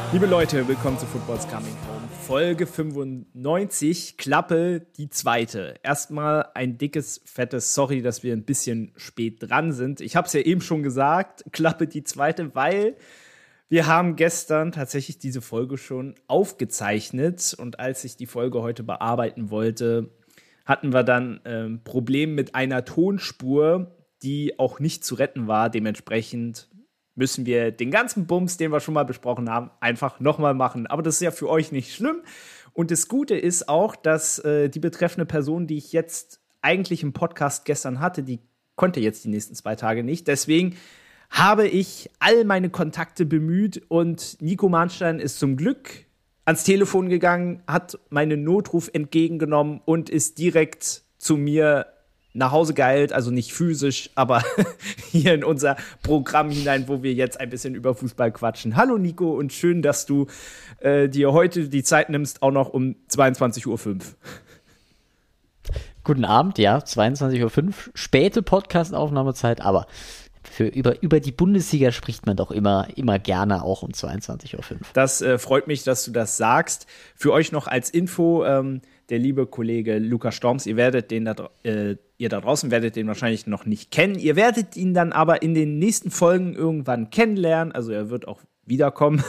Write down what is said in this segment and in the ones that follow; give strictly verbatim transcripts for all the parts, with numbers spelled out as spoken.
Liebe Leute, willkommen zu Football's Coming Home. Folge fünfundneunzig, Klappe, die zweite. Erstmal ein dickes, fettes Sorry, dass wir ein bisschen spät dran sind. Ich habe es ja eben schon gesagt, Klappe, die zweite, weil wir haben gestern tatsächlich diese Folge schon aufgezeichnet. Und als ich die Folge heute bearbeiten wollte, hatten wir dann ein ähm, Problem mit einer Tonspur, die auch nicht zu retten war. Dementsprechend müssen wir den ganzen Bums, den wir schon mal besprochen haben, einfach nochmal machen. Aber das ist ja für euch nicht schlimm. Und das Gute ist auch, dass äh, die betreffende Person, die ich jetzt eigentlich im Podcast gestern hatte, die konnte jetzt die nächsten zwei Tage nicht. Deswegen habe ich all meine Kontakte bemüht und Nico Mahnstein ist zum Glück ans Telefon gegangen, hat meinen Notruf entgegengenommen und ist direkt zu mir nach Hause geeilt, also nicht physisch, aber hier in unser Programm hinein, wo wir jetzt ein bisschen über Fußball quatschen. Hallo Nico und schön, dass du äh, dir heute die Zeit nimmst, auch noch um zweiundzwanzig Uhr fünf. Guten Abend, ja, zweiundzwanzig Uhr fünf, späte Podcast-Aufnahmezeit, aber für über, über die Bundesliga spricht man doch immer, immer gerne auch um zweiundzwanzig Uhr fünf. Das äh, freut mich, dass du das sagst. Für euch noch als Info, ähm, der liebe Kollege Lukas Storms, ihr werdet den da, äh, ihr da draußen werdet den wahrscheinlich noch nicht kennen. Ihr werdet ihn dann aber in den nächsten Folgen irgendwann kennenlernen. Also er wird auch wiederkommen.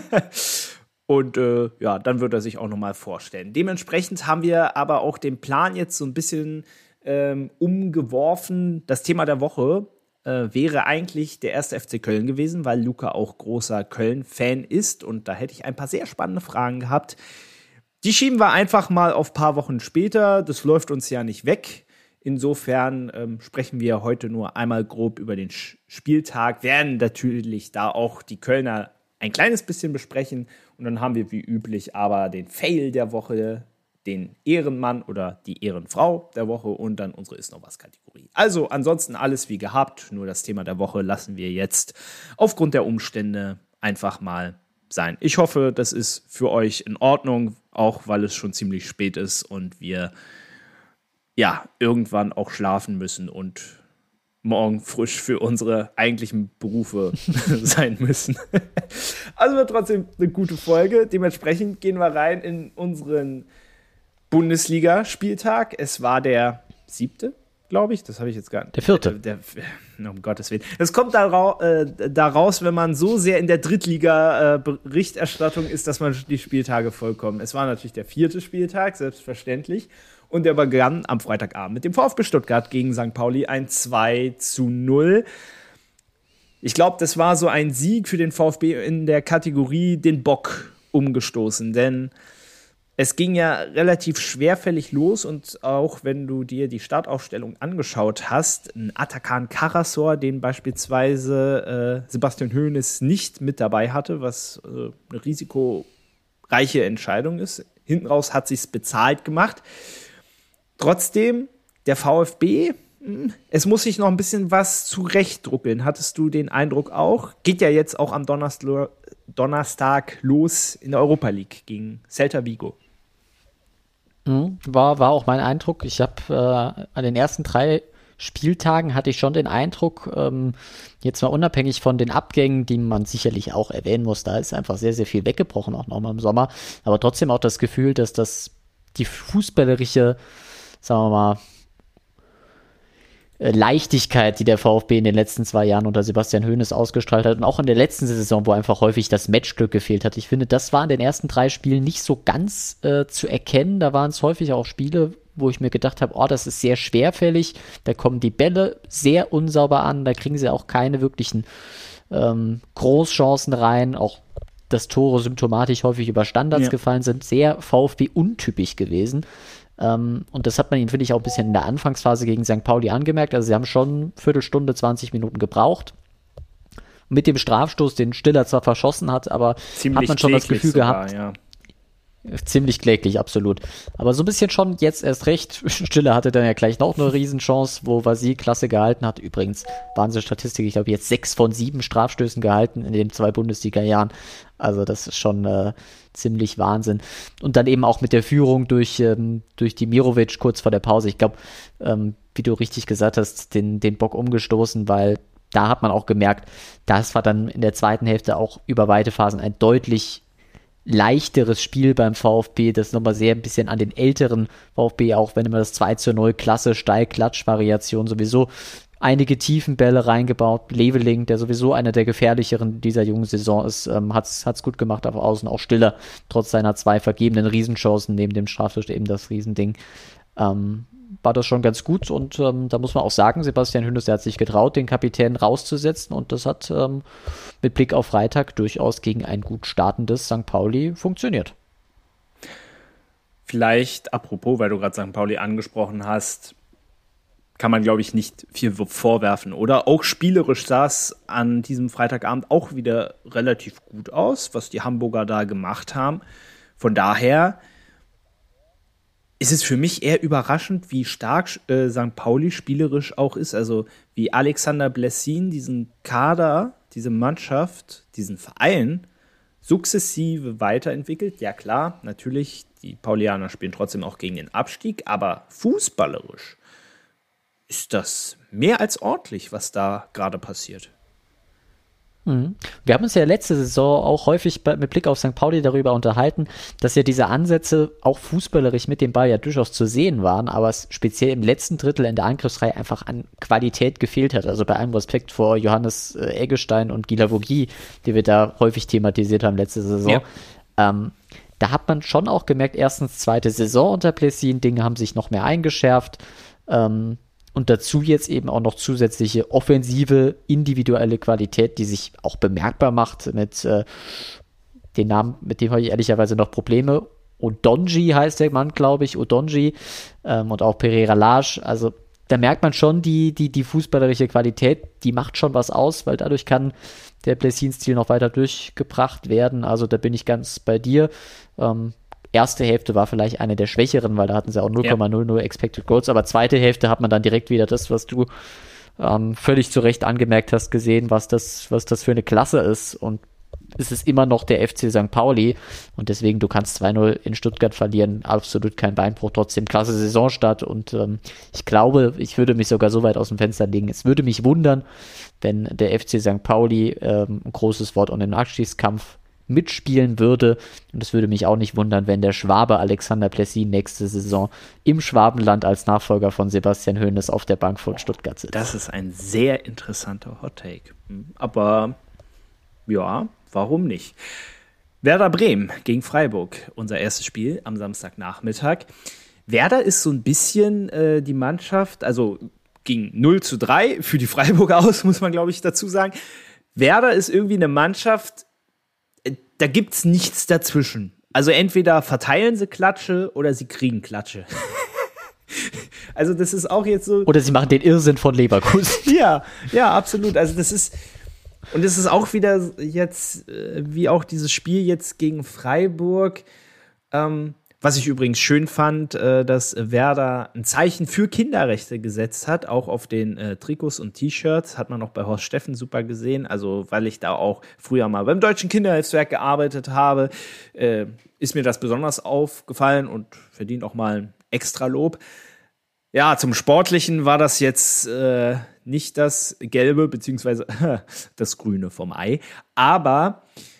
Und äh, ja, dann wird er sich auch nochmal vorstellen. Dementsprechend haben wir aber auch den Plan jetzt so ein bisschen ähm, umgeworfen. Das Thema der Woche äh, wäre eigentlich der erste F C Köln gewesen, weil Luca auch großer Köln-Fan ist. Und da hätte ich ein paar sehr spannende Fragen gehabt. Die schieben wir einfach mal auf ein paar Wochen später. Das läuft uns ja nicht weg. Insofern ähm, sprechen wir heute nur einmal grob über den Sch- Spieltag, werden natürlich da auch die Kölner ein kleines bisschen besprechen. Und dann haben wir wie üblich aber den Fail der Woche, den Ehrenmann oder die Ehrenfrau der Woche und dann unsere Ist noch was Kategorie. Also ansonsten alles wie gehabt, nur das Thema der Woche lassen wir jetzt aufgrund der Umstände einfach mal sein. Ich hoffe, das ist für euch in Ordnung, auch weil es schon ziemlich spät ist und wir ja irgendwann auch schlafen müssen und morgen frisch für unsere eigentlichen Berufe sein müssen. Also wird trotzdem eine gute Folge. Dementsprechend gehen wir rein in unseren Bundesliga-Spieltag. Es war der siebte, glaube ich. Das habe ich jetzt gar nicht. Der vierte. Der, der, um Gottes Willen. Das kommt daraus, äh, daraus, wenn man so sehr in der Drittliga-Berichterstattung ist, dass man die Spieltage vollkommen. Es war natürlich der vierte Spieltag, selbstverständlich. Und der begann am Freitagabend mit dem VfB Stuttgart gegen Sankt Pauli, ein zwei zu null. Ich glaube, das war so ein Sieg für den VfB in der Kategorie den Bock umgestoßen, denn es ging ja relativ schwerfällig los und auch wenn du dir die Startaufstellung angeschaut hast, ein Atakan Karasor, den beispielsweise äh, Sebastian Hoeneß nicht mit dabei hatte, was äh, eine risikoreiche Entscheidung ist. Hinten raus hat sich's bezahlt gemacht. Trotzdem, der VfB, es muss sich noch ein bisschen was zurechtdruckeln. Hattest du den Eindruck auch? Geht ja jetzt auch am Donnerstag, Donnerstag los in der Europa League gegen Celta Vigo. War, war auch mein Eindruck. Ich habe äh, an den ersten drei Spieltagen hatte ich schon den Eindruck, ähm, jetzt mal unabhängig von den Abgängen, die man sicherlich auch erwähnen muss, da ist einfach sehr, sehr viel weggebrochen, auch nochmal im Sommer, aber trotzdem auch das Gefühl, dass das die fußballerische, sagen wir mal, Leichtigkeit, die der VfB in den letzten zwei Jahren unter Sebastian Hoeneß ausgestrahlt hat und auch in der letzten Saison, wo einfach häufig das Matchglück gefehlt hat. Ich finde, das war in den ersten drei Spielen nicht so ganz äh, zu erkennen. Da waren es häufig auch Spiele, wo ich mir gedacht habe, oh, das ist sehr schwerfällig. Da kommen die Bälle sehr unsauber an. Da kriegen sie auch keine wirklichen ähm, Großchancen rein. Auch dass Tore symptomatisch häufig über Standards ja. gefallen sind. Sehr VfB-untypisch gewesen. Um, und das hat man ihnen, finde ich, auch ein bisschen in der Anfangsphase gegen Sankt Pauli angemerkt. Also sie haben schon Viertelstunde, zwanzig Minuten gebraucht. Mit dem Strafstoß, den Stiller zwar verschossen hat, aber ziemlich hat man schon das Gefühl sogar, gehabt, ja. Ziemlich kläglich, absolut. Aber so ein bisschen schon jetzt erst recht. Stiller hatte dann ja gleich noch eine Riesenchance, wo Vasi klasse gehalten hat. Übrigens, Wahnsinn-Statistik, ich glaube jetzt sechs von sieben Strafstößen gehalten in den zwei Bundesliga-Jahren. Also das ist schon äh, ziemlich Wahnsinn. Und dann eben auch mit der Führung durch, ähm, durch Dimirovic kurz vor der Pause. Ich glaube, ähm, wie du richtig gesagt hast, den, den Bock umgestoßen, weil da hat man auch gemerkt, das war dann in der zweiten Hälfte auch über weite Phasen ein deutlich leichteres Spiel beim VfB, das nochmal sehr ein bisschen an den älteren VfB, auch wenn immer das zwei zu null Klasse, Steil-Klatsch-Variation sowieso einige Tiefenbälle reingebaut. Leveling, der sowieso einer der gefährlicheren dieser jungen Saison ist, ähm, hat's, hat's gut gemacht, auf Außen auch Stiller, trotz seiner zwei vergebenen Riesenchancen, neben dem Strafstoß eben das Riesending. Ähm, war das schon ganz gut und ähm, da muss man auch sagen, Sebastian Hoeneß, der hat sich getraut, den Kapitän rauszusetzen und das hat ähm, mit Blick auf Freitag durchaus gegen ein gut startendes Sankt Pauli funktioniert. Vielleicht, apropos, weil du gerade Sankt Pauli angesprochen hast, kann man, glaube ich, nicht viel vorwerfen, oder? Auch spielerisch sah es an diesem Freitagabend auch wieder relativ gut aus, was die Hamburger da gemacht haben. Von daher ist es für mich eher überraschend, wie stark äh, Sankt Pauli spielerisch auch ist. Also wie Alexander Blessin diesen Kader, diese Mannschaft, diesen Verein sukzessive weiterentwickelt. Ja klar, natürlich, die Paulianer spielen trotzdem auch gegen den Abstieg, aber fußballerisch ist das mehr als ordentlich, was da gerade passiert. Mhm. Wir haben uns ja letzte Saison auch häufig bei, mit Blick auf Sankt Pauli darüber unterhalten, dass ja diese Ansätze auch fußballerisch mit dem Ball ja durchaus zu sehen waren, aber es speziell im letzten Drittel in der Angriffsreihe einfach an Qualität gefehlt hat. Also bei allem Respekt vor Johannes äh, Eggestein und Gila Vogie, die wir da häufig thematisiert haben letzte Saison. Ja. Ähm, da hat man schon auch gemerkt, erstens zweite Saison unter Blessin, Dinge haben sich noch mehr eingeschärft, ähm, und dazu jetzt eben auch noch zusätzliche offensive, individuelle Qualität, die sich auch bemerkbar macht mit äh, den Namen, mit dem habe ich ehrlicherweise noch Probleme. Odonji heißt der Mann, glaube ich, Odonji ähm, und auch Pereira Lage. Also da merkt man schon die, die, die fußballerische Qualität, die macht schon was aus, weil dadurch kann der Blessin-Stil noch weiter durchgebracht werden. Also da bin ich ganz bei dir. Ähm, Erste Hälfte war vielleicht eine der schwächeren, weil da hatten sie auch null Komma null null Expected Goals, aber zweite Hälfte hat man dann direkt wieder das, was du ähm, völlig zu Recht angemerkt hast, gesehen, was das, was das für eine Klasse ist, und es ist immer noch der F C Sankt Pauli und deswegen, du kannst zwei null in Stuttgart verlieren, absolut kein Beinbruch, trotzdem klasse Saisonstart und ähm, ich glaube, ich würde mich sogar so weit aus dem Fenster legen, es würde mich wundern, wenn der F C Sankt Pauli, ähm, ein großes Wort, und den Abstiegskampf mitspielen würde. Und es würde mich auch nicht wundern, wenn der Schwabe Alexander Blessin nächste Saison im Schwabenland als Nachfolger von Sebastian Hoeneß auf der Bank von Stuttgart sitzt. Das ist ein sehr interessanter Hot Take. Aber ja, warum nicht? Werder Bremen gegen Freiburg, unser erstes Spiel am Samstagnachmittag. Werder ist so ein bisschen äh, die Mannschaft, also ging null zu drei für die Freiburger aus, muss man, glaube ich, dazu sagen. Werder ist irgendwie eine Mannschaft, da gibt's nichts dazwischen. Also entweder verteilen sie Klatsche oder sie kriegen Klatsche. Also das ist auch jetzt so. Oder sie machen den Irrsinn von Leverkusen. Ja, ja, absolut. Also das ist, und es ist auch wieder jetzt, wie auch dieses Spiel jetzt gegen Freiburg, ähm, was ich übrigens schön fand, äh, dass Werder ein Zeichen für Kinderrechte gesetzt hat, auch auf den äh, Trikots und T-Shirts, hat man auch bei Horst Steffen super gesehen, also weil ich da auch früher mal beim Deutschen Kinderhilfswerk gearbeitet habe, äh, ist mir das besonders aufgefallen und verdient auch mal ein extra Lob. Ja, zum Sportlichen war das jetzt äh, nicht das Gelbe, beziehungsweise das Grüne vom Ei, aber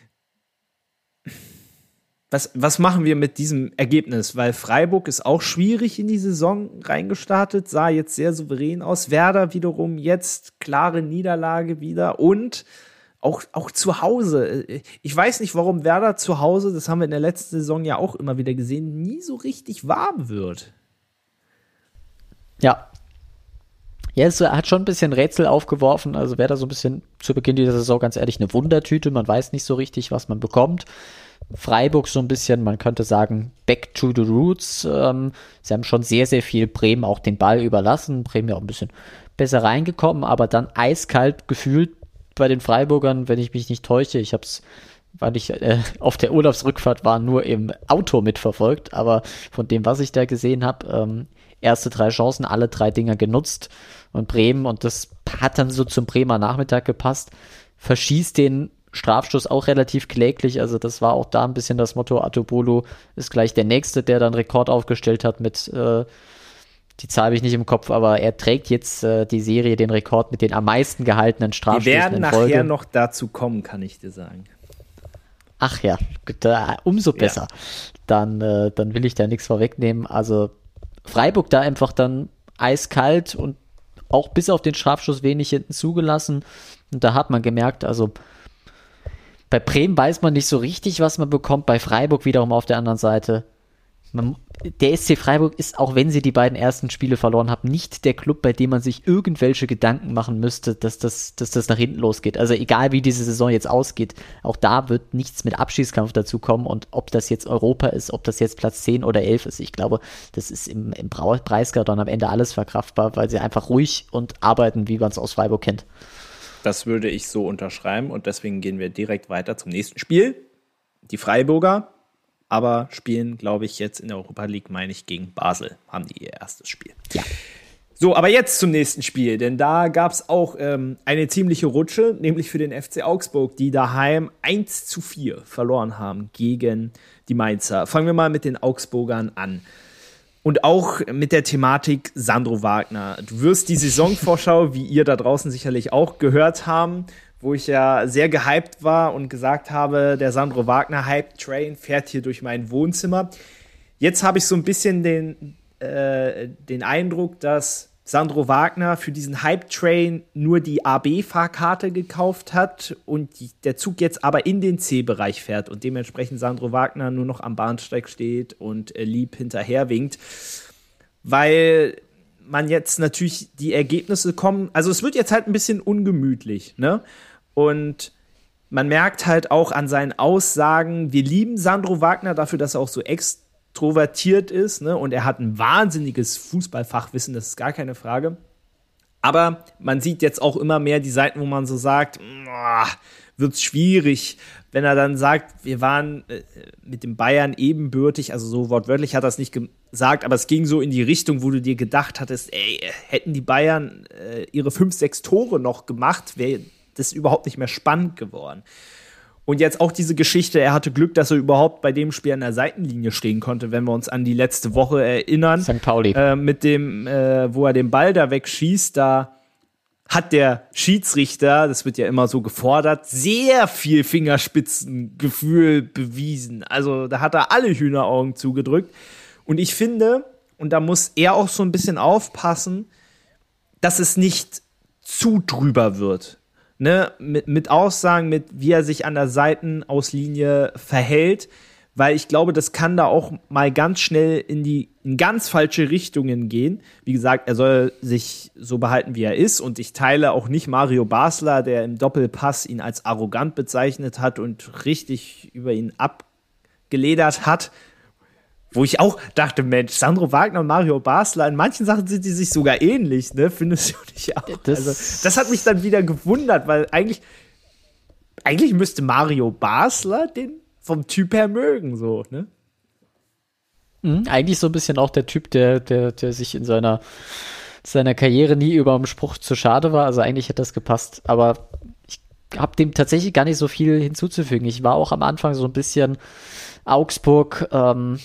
Was, was machen wir mit diesem Ergebnis? Weil Freiburg ist auch schwierig in die Saison reingestartet, sah jetzt sehr souverän aus. Werder wiederum jetzt klare Niederlage wieder und auch, auch zu Hause. Ich weiß nicht, warum Werder zu Hause, das haben wir in der letzten Saison ja auch immer wieder gesehen, nie so richtig warm wird. Ja. Ja, es hat schon ein bisschen Rätsel aufgeworfen. Also Werder so ein bisschen zu Beginn dieser Saison, ganz ehrlich, eine Wundertüte. Man weiß nicht so richtig, was man bekommt. Freiburg so ein bisschen, man könnte sagen, back to the roots. Ähm, sie haben schon sehr, sehr viel Bremen auch den Ball überlassen. Bremen ja auch ein bisschen besser reingekommen, aber dann eiskalt gefühlt bei den Freiburgern, wenn ich mich nicht täusche. Ich habe es, weil ich äh, auf der Urlaubsrückfahrt war, nur im Auto mitverfolgt, aber von dem, was ich da gesehen habe, ähm, erste drei Chancen, alle drei Dinger genutzt und Bremen, und das hat dann so zum Bremer Nachmittag gepasst, verschießt den Strafstoß auch relativ kläglich, also das war auch da ein bisschen das Motto, Atobolo ist gleich der Nächste, der dann Rekord aufgestellt hat mit, äh, die Zahl habe ich nicht im Kopf, aber er trägt jetzt äh, die Serie, den Rekord mit den am meisten gehaltenen Strafstößen in Folge. Wir werden nachher noch dazu kommen, kann ich dir sagen. Ach ja, da, umso besser. Ja. Dann, äh, dann will ich da nichts vorwegnehmen. Also Freiburg da einfach dann eiskalt und auch bis auf den Strafschuss wenig hinten zugelassen. Und da hat man gemerkt, also bei Bremen weiß man nicht so richtig, was man bekommt. Bei Freiburg wiederum auf der anderen Seite. Man, der S C Freiburg ist, auch wenn sie die beiden ersten Spiele verloren haben, nicht der Club, bei dem man sich irgendwelche Gedanken machen müsste, dass das, dass das nach hinten losgeht. Also egal, wie diese Saison jetzt ausgeht, auch da wird nichts mit Abschiedskampf dazu kommen. Und ob das jetzt Europa ist, ob das jetzt Platz zehn oder elf ist, ich glaube, das ist im, im Preisgeld dann am Ende alles verkraftbar, weil sie einfach ruhig und arbeiten, wie man es aus Freiburg kennt. Das würde ich so unterschreiben und deswegen gehen wir direkt weiter zum nächsten Spiel. Die Freiburger, aber spielen, glaube ich, jetzt in der Europa League, meine ich, gegen Basel, haben die ihr erstes Spiel. Ja. So, aber jetzt zum nächsten Spiel, denn da gab es auch ähm, eine ziemliche Rutsche, nämlich für den F C Augsburg, die daheim eins zu vier verloren haben gegen die Mainzer. Fangen wir mal mit den Augsburgern an. Und auch mit der Thematik Sandro Wagner. Du wirst die Saisonvorschau, wie ihr da draußen sicherlich auch gehört haben, wo ich ja sehr gehypt war und gesagt habe, der Sandro Wagner Hype-Train fährt hier durch mein Wohnzimmer. Jetzt habe ich so ein bisschen den, äh, den Eindruck, dass Sandro Wagner für diesen Hype-Train nur die A B-Fahrkarte gekauft hat und die, der Zug jetzt aber in den C-Bereich fährt und dementsprechend Sandro Wagner nur noch am Bahnsteig steht und äh, lieb hinterher winkt, weil man jetzt natürlich die Ergebnisse kommen, also es wird jetzt halt ein bisschen ungemütlich, ne? Und man merkt halt auch an seinen Aussagen, wir lieben Sandro Wagner dafür, dass er auch so extrovertiert ist, ne? Und er hat ein wahnsinniges Fußballfachwissen, das ist gar keine Frage. Aber man sieht jetzt auch immer mehr die Seiten, wo man so sagt, wird's schwierig, wenn er dann sagt, wir waren äh, mit dem Bayern ebenbürtig, also so wortwörtlich hat er es nicht gesagt, aber es ging so in die Richtung, wo du dir gedacht hattest, ey, hätten die Bayern äh, ihre fünf, sechs Tore noch gemacht, wäre das überhaupt nicht mehr spannend geworden. Und jetzt auch diese Geschichte, er hatte Glück, dass er überhaupt bei dem Spiel an der Seitenlinie stehen konnte, wenn wir uns an die letzte Woche erinnern. Sankt Pauli. Äh, mit dem, äh, wo er den Ball da wegschießt, da hat der Schiedsrichter, das wird ja immer so gefordert, sehr viel Fingerspitzengefühl bewiesen. Also da hat er alle Hühneraugen zugedrückt. Und ich finde, und da muss er auch so ein bisschen aufpassen, dass es nicht zu drüber wird. Ne, mit, mit Aussagen, mit wie er sich an der Seitenauslinie verhält, weil ich glaube, das kann da auch mal ganz schnell in die in ganz falsche Richtungen gehen. Wie gesagt, er soll sich so behalten, wie er ist, und ich teile auch nicht Mario Basler, der im Doppelpass ihn als arrogant bezeichnet hat und richtig über ihn abgeledert hat. Wo ich auch dachte, Mensch, Sandro Wagner und Mario Basler, in manchen Sachen sind die sich sogar ähnlich, ne? Findest du nicht auch? Das, also, das hat mich dann wieder gewundert, weil eigentlich, eigentlich müsste Mario Basler den vom Typ her mögen, so, ne? Mhm, eigentlich so ein bisschen auch der Typ, der, der, der sich in seiner, seiner Karriere nie über einen Spruch zu schade war. Also eigentlich hätte das gepasst, aber ich habe dem tatsächlich gar nicht so viel hinzuzufügen. Ich war auch am Anfang so ein bisschen Augsburg, ähm,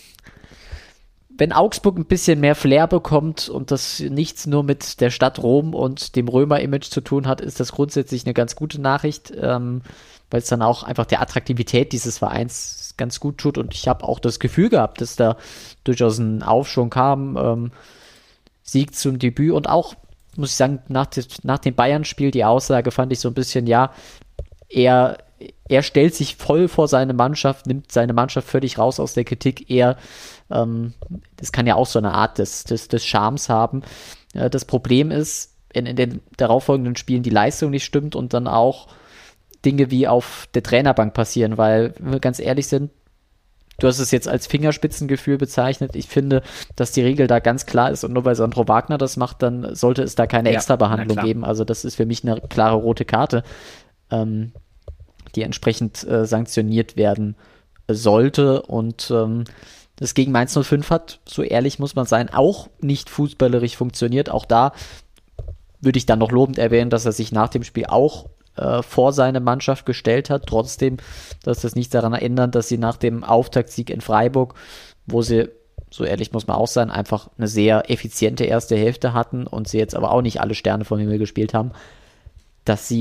wenn Augsburg ein bisschen mehr Flair bekommt und das nichts nur mit der Stadt Rom und dem Römer-Image zu tun hat, ist das grundsätzlich eine ganz gute Nachricht, ähm, weil es dann auch einfach der Attraktivität dieses Vereins ganz gut tut. Und ich habe auch das Gefühl gehabt, dass da durchaus ein Aufschwung kam, ähm, Sieg zum Debüt und auch, muss ich sagen, nach, des, nach dem Bayern-Spiel, die Aussage fand ich so ein bisschen, ja, er er stellt sich voll vor seine Mannschaft, nimmt seine Mannschaft völlig raus aus der Kritik. Er, ähm, das kann ja auch so eine Art des, des, des Charmes haben. Äh, das Problem ist, in, in den darauffolgenden Spielen die Leistung nicht stimmt und dann auch Dinge wie auf der Trainerbank passieren, weil, wenn wir ganz ehrlich sind, du hast es jetzt als Fingerspitzengefühl bezeichnet. Ich finde, dass die Regel da ganz klar ist und nur weil Sandro Wagner das macht, dann sollte es da keine ja, Extrabehandlung geben. Also das ist für mich eine klare rote Karte. Ähm, die entsprechend äh, sanktioniert werden sollte. Und ähm, das gegen Mainz null fünf hat, so ehrlich muss man sein, auch nicht fußballerisch funktioniert. Auch da würde ich dann noch lobend erwähnen, dass er sich nach dem Spiel auch äh, vor seine Mannschaft gestellt hat. Trotzdem, dass das nichts daran erinnert, dass sie nach dem Auftaktsieg in Freiburg, wo sie, so ehrlich muss man auch sein, einfach eine sehr effiziente erste Hälfte hatten und sie jetzt aber auch nicht alle Sterne vom Himmel gespielt haben, dass sie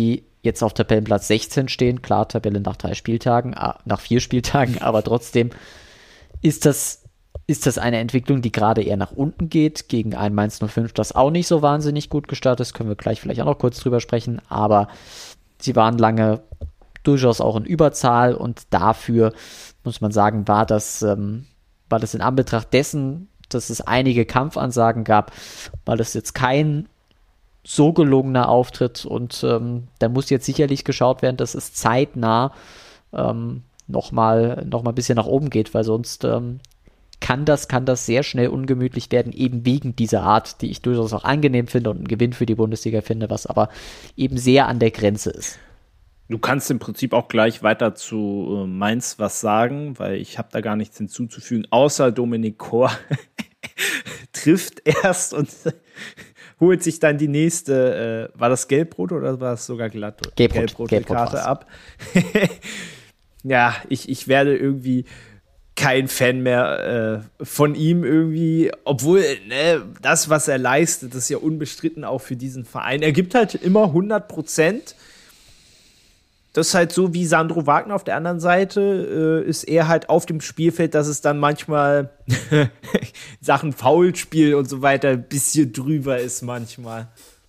jetzt auf Tabellenplatz sechzehn stehen. Klar, Tabelle nach drei Spieltagen, nach vier Spieltagen, aber trotzdem ist das, ist das eine Entwicklung, die gerade eher nach unten geht. Gegen ein Mainz null fünf, das auch nicht so wahnsinnig gut gestartet ist, können wir gleich vielleicht auch noch kurz drüber sprechen, aber sie waren lange durchaus auch in Überzahl und dafür, muss man sagen, war das, ähm, war das in Anbetracht dessen, dass es einige Kampfansagen gab, war das jetzt kein so gelungener Auftritt und ähm, da muss jetzt sicherlich geschaut werden, dass es zeitnah ähm, nochmal noch mal ein bisschen nach oben geht, weil sonst ähm, kann das, kann das sehr schnell ungemütlich werden, eben wegen dieser Art, die ich durchaus auch angenehm finde und einen Gewinn für die Bundesliga finde, was aber eben sehr an der Grenze ist. Du kannst im Prinzip auch gleich weiter zu äh, Mainz was sagen, weil ich habe da gar nichts hinzuzufügen, außer Dominik Kor trifft erst und holt sich dann die nächste, äh, war das Gelbrot oder war es sogar glatt? Gelbrot, Gelbrote Gelbrot Karte war's. ab. Ja, ich, ich werde irgendwie kein Fan mehr äh, von ihm irgendwie, obwohl ne, das, was er leistet, ist ja unbestritten auch für diesen Verein. Er gibt halt immer hundert Prozent. Das ist halt so wie Sandro Wagner auf der anderen Seite, äh, ist er halt auf dem Spielfeld, dass es dann manchmal Sachen Foulspiel und so weiter ein bisschen drüber ist manchmal.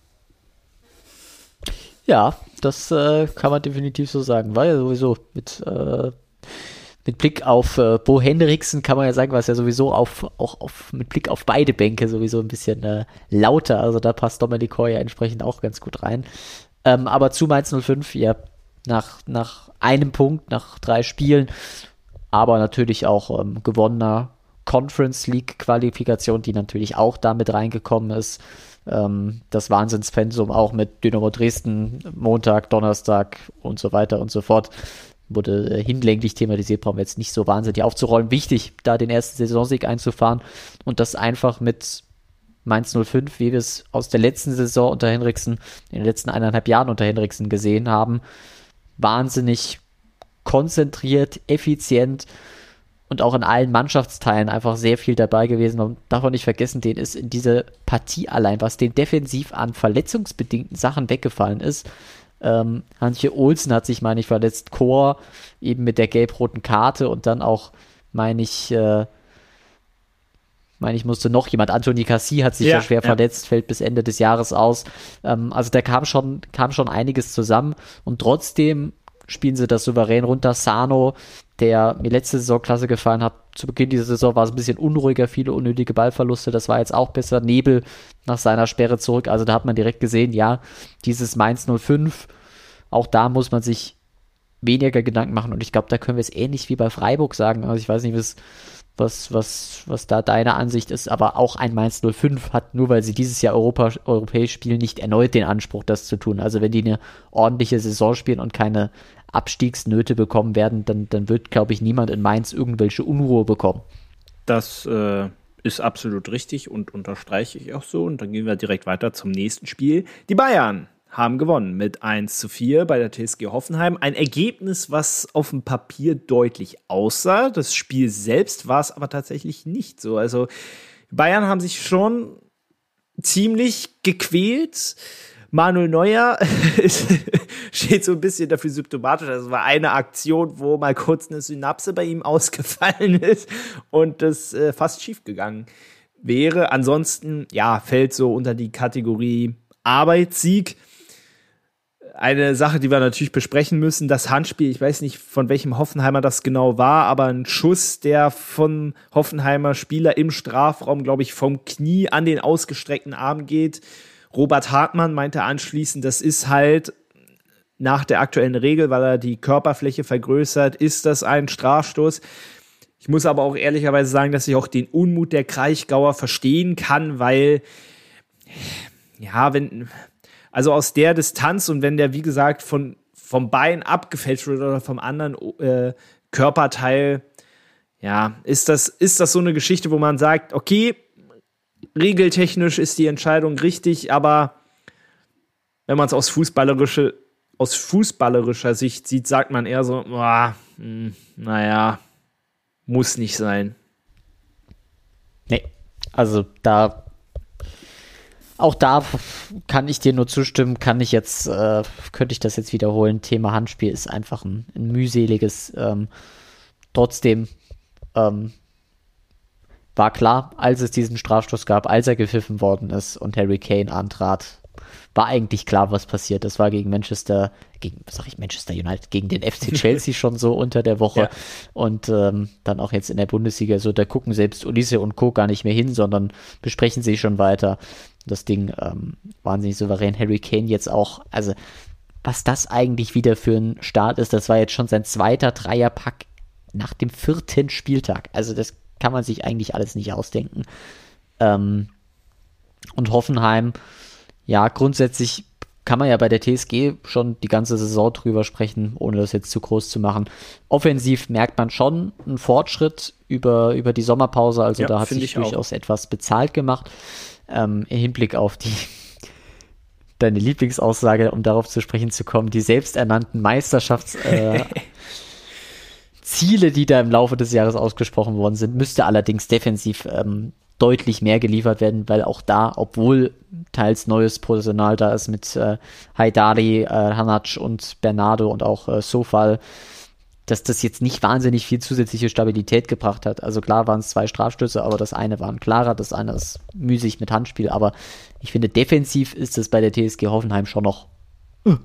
Ja, das äh, kann man definitiv so sagen, weil sowieso mit, äh, mit Blick auf äh, Bo Henriksen kann man ja sagen, was ja sowieso auf, auch auf, mit Blick auf beide Bänke sowieso ein bisschen äh, lauter, also da passt Dominik Kor ja entsprechend auch ganz gut rein. Ähm, aber zu Mainz null fünf, ja, Nach, nach einem Punkt, nach drei Spielen, aber natürlich auch ähm, gewonnener Conference League Qualifikation, die natürlich auch damit reingekommen ist. Ähm, das Wahnsinnspensum auch mit Dynamo Dresden, Montag, Donnerstag und so weiter und so fort. Wurde äh, hinlänglich thematisiert, brauchen wir jetzt nicht so wahnsinnig aufzurollen. Wichtig, da den ersten Saisonsieg einzufahren und das einfach mit Mainz null fünf, wie wir es aus der letzten Saison unter Henriksen, in den letzten eineinhalb Jahren unter Henriksen gesehen haben, wahnsinnig konzentriert, effizient und auch in allen Mannschaftsteilen einfach sehr viel dabei gewesen. Man darf auch nicht vergessen, denen ist in diese Partie allein, was den defensiv an verletzungsbedingten Sachen weggefallen ist. Ähm, Hantje Olsen hat sich, meine ich, verletzt, Kor eben mit der gelb-roten Karte und dann auch, meine ich, äh, meine ich, musste noch jemand, Anthony Cassie hat sich ja, ja schwer ja. verletzt, fällt bis Ende des Jahres aus. Ähm, also da kam schon, kam schon einiges zusammen und trotzdem spielen sie das souverän runter. Sano, der mir letzte Saison klasse gefallen hat, zu Beginn dieser Saison war es ein bisschen unruhiger, viele unnötige Ballverluste, das war jetzt auch besser. Nebel nach seiner Sperre zurück, also da hat man direkt gesehen, ja, dieses Mainz null fünf, auch da muss man sich weniger Gedanken machen und ich glaube, da können wir es ähnlich wie bei Freiburg sagen, also ich weiß nicht, was Was, was, was da deine Ansicht ist, aber auch ein Mainz null fünf hat, nur weil sie dieses Jahr Europa, europäisch spielen, nicht erneut den Anspruch, das zu tun. Also wenn die eine ordentliche Saison spielen und keine Abstiegsnöte bekommen werden, dann, dann wird, glaube ich, niemand in Mainz irgendwelche Unruhe bekommen. Das äh, ist absolut richtig und unterstreiche ich auch so. Und dann gehen wir direkt weiter zum nächsten Spiel. Die Bayern haben gewonnen mit eins zu vier bei der T S G Hoffenheim. Ein Ergebnis, was auf dem Papier deutlich aussah. Das Spiel selbst war es aber tatsächlich nicht so. Also Bayern haben sich schon ziemlich gequält. Manuel Neuer steht so ein bisschen dafür symptomatisch. Das war eine Aktion, wo mal kurz eine Synapse bei ihm ausgefallen ist und das äh, fast schief gegangen wäre. Ansonsten, ja, fällt so unter die Kategorie Arbeitssieg. Eine Sache, die wir natürlich besprechen müssen, das Handspiel, ich weiß nicht, von welchem Hoffenheimer das genau war, aber ein Schuss, der von Hoffenheimer Spieler im Strafraum, glaube ich, vom Knie an den ausgestreckten Arm geht. Robert Hartmann meinte anschließend, das ist halt nach der aktuellen Regel, weil er die Körperfläche vergrößert, ist das ein Strafstoß. Ich muss aber auch ehrlicherweise sagen, dass ich auch den Unmut der Kraichgauer verstehen kann, weil, ja, wenn... Also aus der Distanz und wenn der, wie gesagt, von, vom Bein abgefälscht wird oder vom anderen äh, Körperteil, ja, ist das, ist das so eine Geschichte, wo man sagt, okay, regeltechnisch ist die Entscheidung richtig, aber wenn man es aus fußballerische, aus fußballerischer Sicht sieht, sagt man eher so, boah, mh, naja, muss nicht sein. Nee, also da Auch da kann ich dir nur zustimmen, kann ich jetzt, äh, könnte ich das jetzt wiederholen. Thema Handspiel ist einfach ein, ein mühseliges. Ähm, trotzdem ähm, war klar, als es diesen Strafstoß gab, als er gepfiffen worden ist und Harry Kane antrat, war eigentlich klar, was passiert. Das war gegen Manchester, gegen, was sag ich, Manchester United, gegen den F C Chelsea schon so unter der Woche. Ja. Und ähm, dann auch jetzt in der Bundesliga so, da gucken selbst Ulisse und Co. gar nicht mehr hin, sondern besprechen sich schon weiter. Das Ding ähm, wahnsinnig souverän. Harry Kane jetzt auch, also was das eigentlich wieder für ein Start ist, das war jetzt schon sein zweiter Dreierpack nach dem vierten Spieltag. Also das kann man sich eigentlich alles nicht ausdenken. Ähm, und Hoffenheim, ja, grundsätzlich kann man ja bei der T S G schon die ganze Saison drüber sprechen, ohne das jetzt zu groß zu machen. Offensiv merkt man schon einen Fortschritt über, über die Sommerpause, also ja, da hat sich durchaus auch etwas bezahlt gemacht. Ähm, im Hinblick auf die deine Lieblingsaussage, um darauf zu sprechen zu kommen, die selbsternannten Meisterschaftsziele, äh, die da im Laufe des Jahres ausgesprochen worden sind, müsste allerdings defensiv ähm, deutlich mehr geliefert werden, weil auch da, obwohl teils neues Personal da ist mit äh, Haidari, äh, Hanac und Bernardo und auch äh, Sofal, dass das jetzt nicht wahnsinnig viel zusätzliche Stabilität gebracht hat. Also klar waren es zwei Strafstöße, aber das eine war ein klarer, das eine ist müßig mit Handspiel, aber ich finde, defensiv ist es bei der T S G Hoffenheim schon noch uh.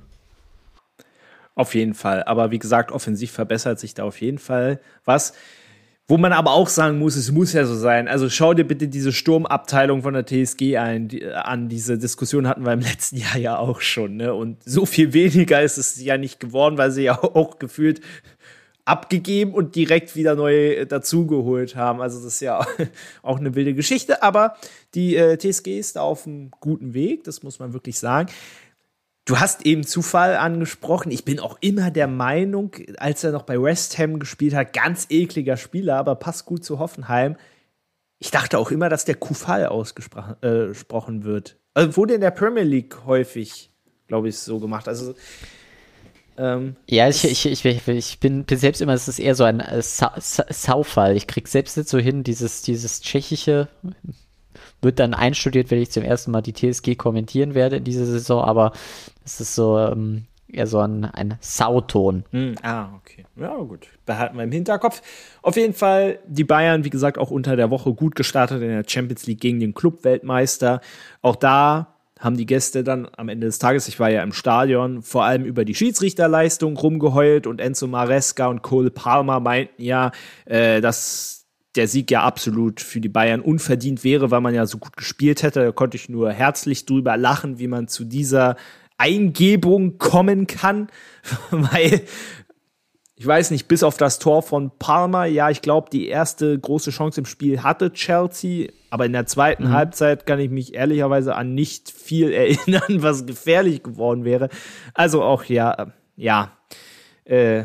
Auf jeden Fall, aber wie gesagt, offensiv verbessert sich da auf jeden Fall was. Wo man aber auch sagen muss, es muss ja so sein. Also schau dir bitte diese Sturmabteilung von der T S G ein, die, an. Diese Diskussion hatten wir im letzten Jahr ja auch schon. Ne? Und so viel weniger ist es ja nicht geworden, weil sie ja auch gefühlt abgegeben und direkt wieder neu dazugeholt haben. Also das ist ja auch eine wilde Geschichte. Aber die äh, T S G ist da auf einem guten Weg, das muss man wirklich sagen. Du hast eben Zufall angesprochen. Ich bin auch immer der Meinung, als er noch bei West Ham gespielt hat, ganz ekliger Spieler, aber passt gut zu Hoffenheim. Ich dachte auch immer, dass der Kufal ausgesprochen äh, wird. Also wurde in der Premier League häufig, glaube ich, so gemacht. Also ähm, ja, ich, ich, ich, ich bin, bin selbst immer, es ist eher so ein äh, Sa- Sa- Saufall. Ich krieg selbst nicht so hin, dieses, dieses tschechische wird dann einstudiert, wenn ich zum ersten Mal die T S G kommentieren werde in dieser Saison, aber es ist so ähm, eher so ein, ein Sauton. Mm, ah, okay. Ja, gut. Behalten wir im Hinterkopf. Auf jeden Fall die Bayern, wie gesagt, auch unter der Woche gut gestartet in der Champions League gegen den Club-Weltmeister. Auch da haben die Gäste dann am Ende des Tages, ich war ja im Stadion, vor allem über die Schiedsrichterleistung rumgeheult und Enzo Maresca und Cole Palmer meinten ja, äh, dass der Sieg ja absolut für die Bayern unverdient wäre, weil man ja so gut gespielt hätte. Da konnte ich nur herzlich drüber lachen, wie man zu dieser Eingebung kommen kann, weil ich weiß nicht, bis auf das Tor von Palmer, ja, ich glaube, die erste große Chance im Spiel hatte Chelsea, aber in der zweiten mhm. Halbzeit kann ich mich ehrlicherweise an nicht viel erinnern, was gefährlich geworden wäre. Also auch, ja, ja, äh,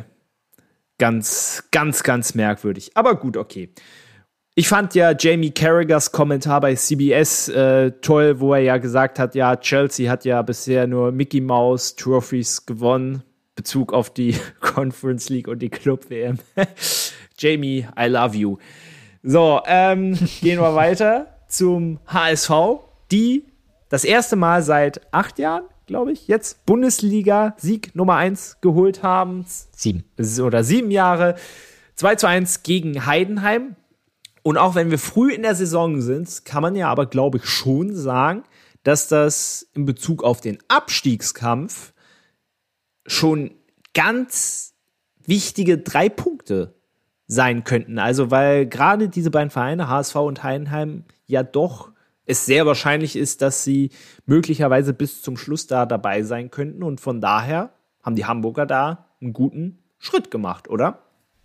ganz, ganz, ganz merkwürdig. Aber gut, okay. Ich fand ja Jamie Carragers Kommentar bei C B S äh, toll, wo er ja gesagt hat, ja, Chelsea hat ja bisher nur Mickey Mouse Trophies gewonnen, Bezug auf die Conference League und die Club-W M. Jamie, I love you. So, ähm, gehen wir weiter zum H S V, die das erste Mal seit acht Jahren, glaube ich, jetzt Bundesliga-Sieg Nummer eins geholt haben. Sieben. Oder sieben Jahre. zwei zu eins gegen Heidenheim. Und auch wenn wir früh in der Saison sind, kann man ja aber, glaube ich, schon sagen, dass das in Bezug auf den Abstiegskampf schon ganz wichtige drei Punkte sein könnten. Also weil gerade diese beiden Vereine, H S V und Heidenheim, ja doch es sehr wahrscheinlich ist, dass sie möglicherweise bis zum Schluss da dabei sein könnten. Und von daher haben die Hamburger da einen guten Schritt gemacht, oder?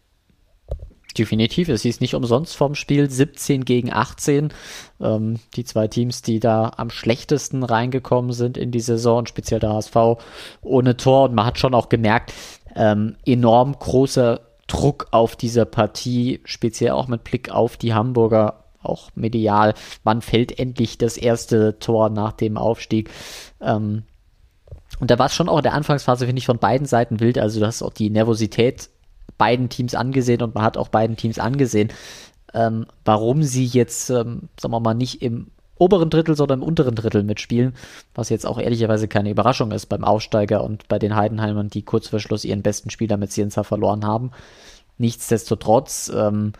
Definitiv, es hieß nicht umsonst vom Spiel siebzehn gegen achtzehn. Ähm, die zwei Teams, die da am schlechtesten reingekommen sind in die Saison, speziell der H S V, ohne Tor. Und man hat schon auch gemerkt, ähm, enorm großer Druck auf dieser Partie, speziell auch mit Blick auf die Hamburger, auch medial. Wann fällt endlich das erste Tor nach dem Aufstieg? Ähm, und da war es schon auch in der Anfangsphase, finde ich, von beiden Seiten wild. Also du hast auch die Nervosität beiden Teams angesehen und man hat auch beiden Teams angesehen, ähm, warum sie jetzt, ähm, sagen wir mal, nicht im oberen Drittel, sondern im unteren Drittel mitspielen, was jetzt auch ehrlicherweise keine Überraschung ist beim Aufsteiger und bei den Heidenheimern, die kurz vor Schluss ihren besten Spieler mit Cienza verloren haben. Nichtsdestotrotz ähm,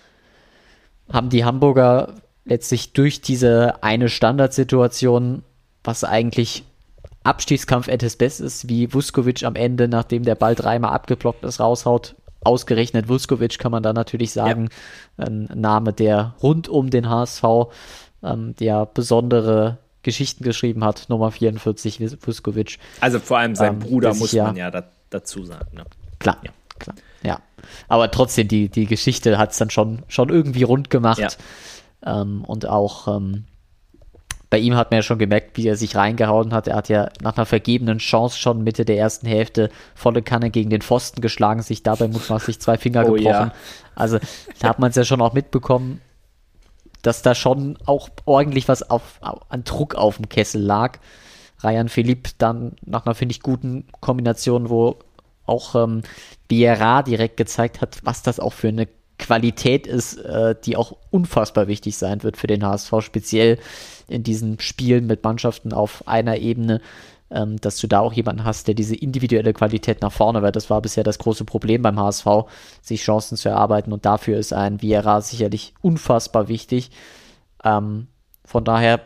haben die Hamburger letztlich durch diese eine Standardsituation, was eigentlich Abstiegskampf at his best ist, wie Vuskovic am Ende, nachdem der Ball dreimal abgeblockt ist, raushaut. Ausgerechnet Vuskovic kann man da natürlich sagen, ja. Ein Name, der rund um den H S V ähm, der besondere Geschichten geschrieben hat, Nummer vierundvierzig, Vuskovic. Also vor allem sein ähm, Bruder, muss ja, man ja da, dazu sagen. Ne? Klar, ja. klar, ja. Aber trotzdem, die, die Geschichte hat es dann schon, schon irgendwie rund gemacht. Ja. Ähm, und auch ähm, bei ihm hat man ja schon gemerkt, wie er sich reingehauen hat. Er hat ja nach einer vergebenen Chance schon Mitte der ersten Hälfte volle Kanne gegen den Pfosten geschlagen, sich dabei mutmaßlich zwei Finger oh, gebrochen. Ja. Also da hat man es ja schon auch mitbekommen, dass da schon auch ordentlich was auf, an Druck auf dem Kessel lag. Ryan Philipp dann nach einer, finde ich, guten Kombination, wo auch ähm, Biera direkt gezeigt hat, was das auch für eine Qualität ist, äh, die auch unfassbar wichtig sein wird für den H S V, speziell in diesen Spielen mit Mannschaften auf einer Ebene, ähm, dass du da auch jemanden hast, der diese individuelle Qualität nach vorne wird. Das war bisher das große Problem beim H S V, sich Chancen zu erarbeiten, und dafür ist ein Vieira sicherlich unfassbar wichtig. Ähm, von daher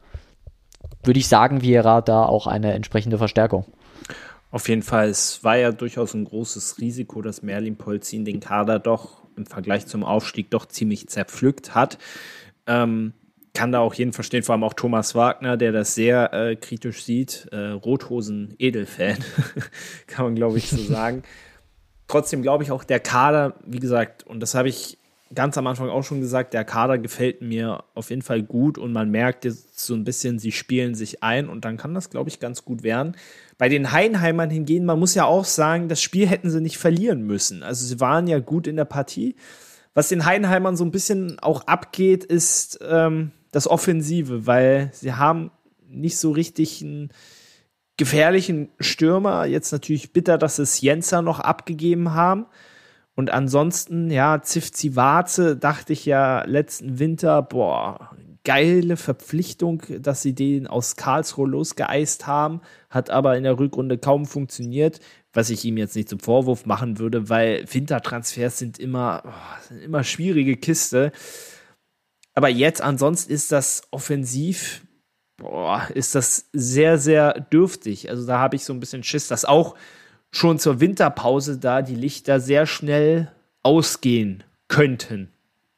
würde ich sagen, Vieira da auch eine entsprechende Verstärkung. Auf jeden Fall, es war ja durchaus ein großes Risiko, dass Merlin Polzin den Kader doch im Vergleich zum Aufstieg doch ziemlich zerpflückt hat. Ähm, kann da auch jeden verstehen, vor allem auch Thomas Wagner, der das sehr äh, kritisch sieht. Äh, Rothosen-Edelfan, kann man, glaube ich, so sagen. Trotzdem glaube ich auch, der Kader, wie gesagt, und das habe ich ganz am Anfang auch schon gesagt, der Kader gefällt mir auf jeden Fall gut und man merkt jetzt so ein bisschen, sie spielen sich ein und dann kann das, glaube ich, ganz gut werden. Bei den Heidenheimern hingegen, man muss ja auch sagen, das Spiel hätten sie nicht verlieren müssen. Also sie waren ja gut in der Partie. Was den Heidenheimern so ein bisschen auch abgeht, ist ähm, das Offensive, weil sie haben nicht so richtig einen gefährlichen Stürmer. Jetzt natürlich bitter, dass sie Cienza noch abgegeben haben. Und ansonsten, ja, Zivzivaze, dachte ich ja letzten Winter, boah, geile Verpflichtung, dass sie den aus Karlsruhe losgeeist haben, hat aber in der Rückrunde kaum funktioniert, was ich ihm jetzt nicht zum Vorwurf machen würde, weil Wintertransfers sind immer, oh, sind immer schwierige Kiste. Aber jetzt ansonsten ist das offensiv, boah, ist das sehr, sehr dürftig. Also da habe ich so ein bisschen Schiss, dass auch schon zur Winterpause da die Lichter sehr schnell ausgehen könnten.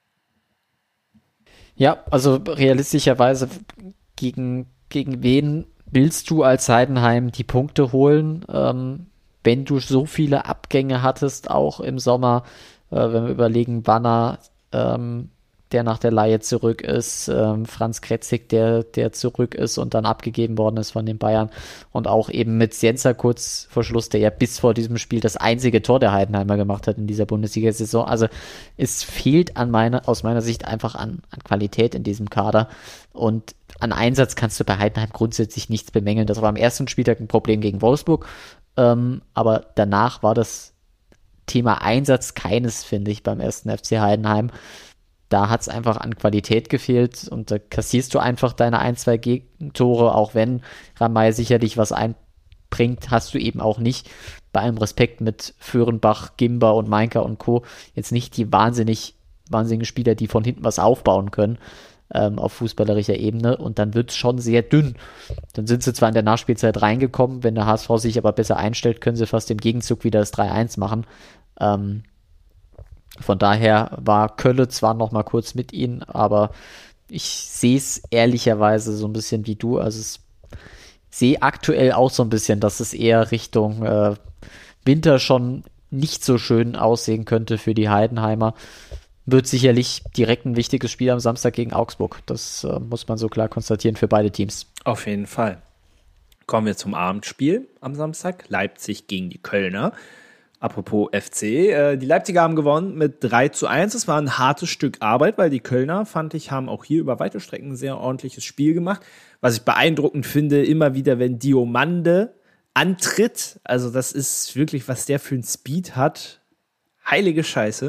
Ja, also realistischerweise gegen, gegen wen willst du als Heidenheim die Punkte holen, ähm, wenn du so viele Abgänge hattest, auch im Sommer, äh, wenn wir überlegen, Wanner, ähm, der nach der Leihe zurück ist, ähm, Franz Kretzig, der, der zurück ist und dann abgegeben worden ist von den Bayern, und auch eben mit Cienza kurz vor Schluss, der ja bis vor diesem Spiel das einzige Tor der Heidenheimer gemacht hat in dieser Bundesliga-Saison. Also es fehlt an meiner, aus meiner Sicht einfach an, an Qualität in diesem Kader, und an Einsatz kannst du bei Heidenheim grundsätzlich nichts bemängeln. Das war am ersten Spieltag ein Problem gegen Wolfsburg, ähm, aber danach war das Thema Einsatz keines, finde ich, beim ersten F C Heidenheim. Da hat es einfach an Qualität gefehlt und da kassierst du einfach deine ein, zwei Gegentore, auch wenn Ramay sicherlich was einbringt, hast du eben auch nicht, bei allem Respekt mit Föhrenbach, Gimba und Meinker und Co. jetzt nicht die wahnsinnig, wahnsinnigen Spieler, die von hinten was aufbauen können ähm, auf fußballerischer Ebene, und dann wird es schon sehr dünn. Dann sind sie zwar in der Nachspielzeit reingekommen, wenn der H S V sich aber besser einstellt, können sie fast im Gegenzug wieder das drei eins machen. Ähm, Von daher war Kölle zwar noch mal kurz mit ihnen, aber ich sehe es ehrlicherweise so ein bisschen wie du. Also ich sehe aktuell auch so ein bisschen, dass es eher Richtung äh, Winter schon nicht so schön aussehen könnte für die Heidenheimer. Wird sicherlich direkt ein wichtiges Spiel am Samstag gegen Augsburg. Das äh, muss man so klar konstatieren für beide Teams. Auf jeden Fall. Kommen wir zum Abendspiel am Samstag. Leipzig gegen die Kölner. Apropos F C, äh, die Leipziger haben gewonnen mit drei zu eins. Es war ein hartes Stück Arbeit, weil die Kölner, fand ich, haben auch hier über weite Strecken ein sehr ordentliches Spiel gemacht. Was ich beeindruckend finde, immer wieder, wenn Diomande antritt, also das ist wirklich, was der für ein Speed hat. Heilige Scheiße.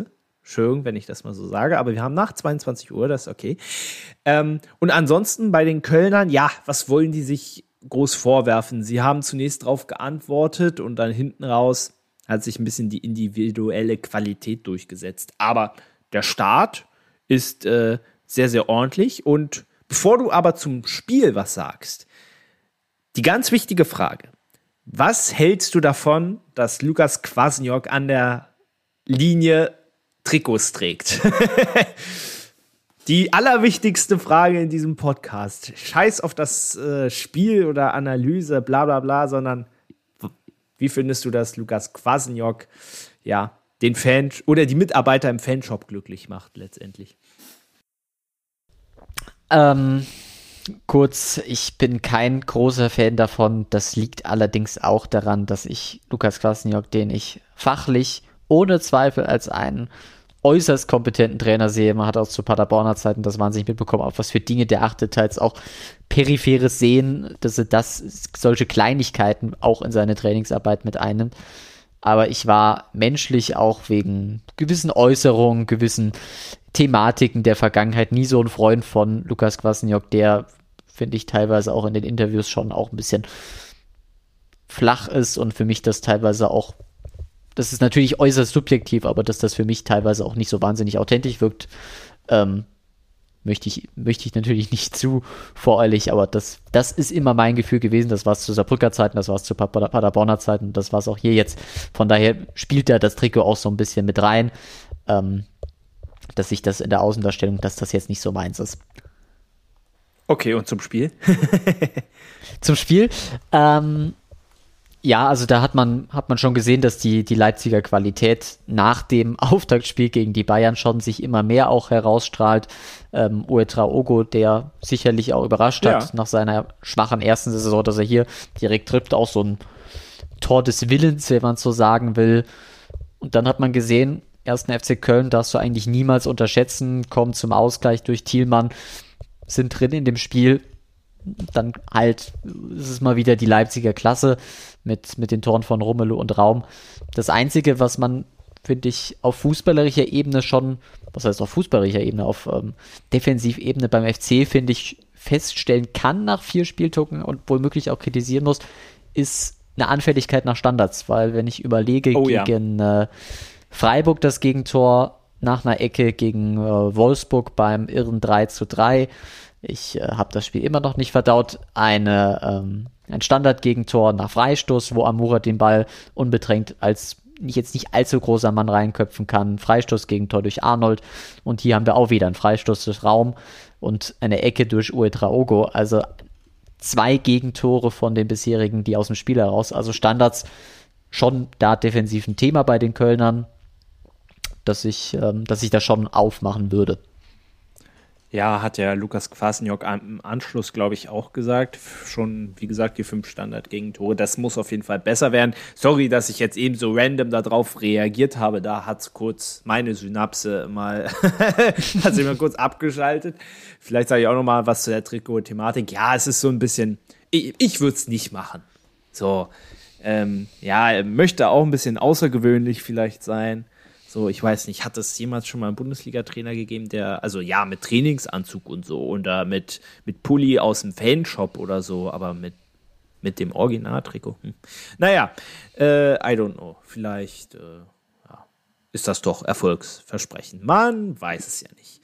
Schön, wenn ich das mal so sage, aber wir haben nach zweiundzwanzig Uhr, das ist okay. Ähm, und ansonsten bei den Kölnern, ja, was wollen die sich groß vorwerfen? Sie haben zunächst darauf geantwortet und dann hinten raus hat sich ein bisschen die individuelle Qualität durchgesetzt. Aber der Start ist äh, sehr, sehr ordentlich. Und bevor du aber zum Spiel was sagst, die ganz wichtige Frage: Was hältst du davon, dass Lukas Kwasniok an der Linie Trikots trägt? Die allerwichtigste Frage in diesem Podcast. Scheiß auf das äh, Spiel oder Analyse, bla bla bla, sondern wie findest du, dass Lukas Kwasniok ja den Fan oder die Mitarbeiter im Fanshop glücklich macht letztendlich? Ähm, kurz, ich bin kein großer Fan davon. Das liegt allerdings auch daran, dass ich Lukas Kwasniok, den ich fachlich ohne Zweifel als einen äußerst kompetenten Trainer sehe. Man hat auch zu Paderborner Zeiten das wahnsinnig mitbekommen, auf was für Dinge der achtet, teils auch peripheres Sehen, dass er das, solche Kleinigkeiten auch in seine Trainingsarbeit mit einnimmt. Aber ich war menschlich auch wegen gewissen Äußerungen, gewissen Thematiken der Vergangenheit nie so ein Freund von Lukas Kwasniok, der, finde ich, teilweise auch in den Interviews schon auch ein bisschen flach ist und für mich das teilweise auch, das ist natürlich äußerst subjektiv, aber dass das für mich teilweise auch nicht so wahnsinnig authentisch wirkt, ähm, möchte ich, möchte ich natürlich nicht zu voreilig, aber das, das ist immer mein Gefühl gewesen. Das war es zu Saarbrücker Zeiten, das war es zu Paderborner Zeiten und das war es auch hier jetzt. Von daher spielt da das Trikot auch so ein bisschen mit rein, ähm, dass ich das in der Außendarstellung, dass das jetzt nicht so meins ist. Okay, und zum Spiel? Zum Spiel, ähm, ja, also da hat man, hat man schon gesehen, dass die, die Leipziger Qualität nach dem Auftaktspiel gegen die Bayern schon sich immer mehr auch herausstrahlt. Ähm, Ouedraogo, der sicherlich auch überrascht hat, ja, nach seiner schwachen ersten Saison, dass er hier direkt trifft, auch so ein Tor des Willens, wenn man so sagen will. Und dann hat man gesehen, ersten F C Köln darfst du eigentlich niemals unterschätzen, kommt zum Ausgleich durch Thielmann, sind drin in dem Spiel. Dann halt ist es mal wieder die Leipziger Klasse mit, mit den Toren von Romelu und Raum. Das Einzige, was man, finde ich, auf fußballerischer Ebene schon, was heißt auf fußballerischer Ebene, auf ähm, Defensivebene beim F C, finde ich, feststellen kann nach vier Spieltagen und womöglich auch kritisieren muss, ist eine Anfälligkeit nach Standards. Weil wenn ich überlege, oh, gegen ja. äh, Freiburg das Gegentor nach einer Ecke, gegen äh, Wolfsburg beim irren drei zu drei, ich äh, habe das Spiel immer noch nicht verdaut. Eine, ähm, ein Standardgegentor nach Freistoß, wo Amura den Ball unbedrängt als nicht, jetzt nicht allzu großer Mann reinköpfen kann. Freistoßgegentor durch Arnold. Und hier haben wir auch wieder einen Freistoß durch Raum und eine Ecke durch Ouedraogo. Also zwei Gegentore von den bisherigen, die aus dem Spiel heraus. Also Standards schon da defensiv ein Thema bei den Kölnern, dass ich, ähm, dass ich da schon aufmachen würde. Ja, hat ja Lukas Kwasniok im Anschluss, glaube ich, auch gesagt. Schon, wie gesagt, die fünf Standard-Gegentore. Das muss auf jeden Fall besser werden. Sorry, dass ich jetzt eben so random darauf reagiert habe. Da hat kurz meine Synapse mal, hat sich mal kurz abgeschaltet. Vielleicht sage ich auch noch mal was zu der Trikot-Thematik. Ja, es ist so ein bisschen, ich, ich würde es nicht machen. So, ähm, ja, er möchte auch ein bisschen außergewöhnlich vielleicht sein. So, ich weiß nicht, hat es jemals schon mal einen Bundesliga-Trainer gegeben, der, also ja, mit Trainingsanzug und so und da mit, mit Pulli aus dem Fanshop oder so, aber mit, mit dem Originaltrikot. Hm. Naja, äh, I don't know, vielleicht äh, ja, ist das doch Erfolgsversprechen. Man weiß es ja nicht.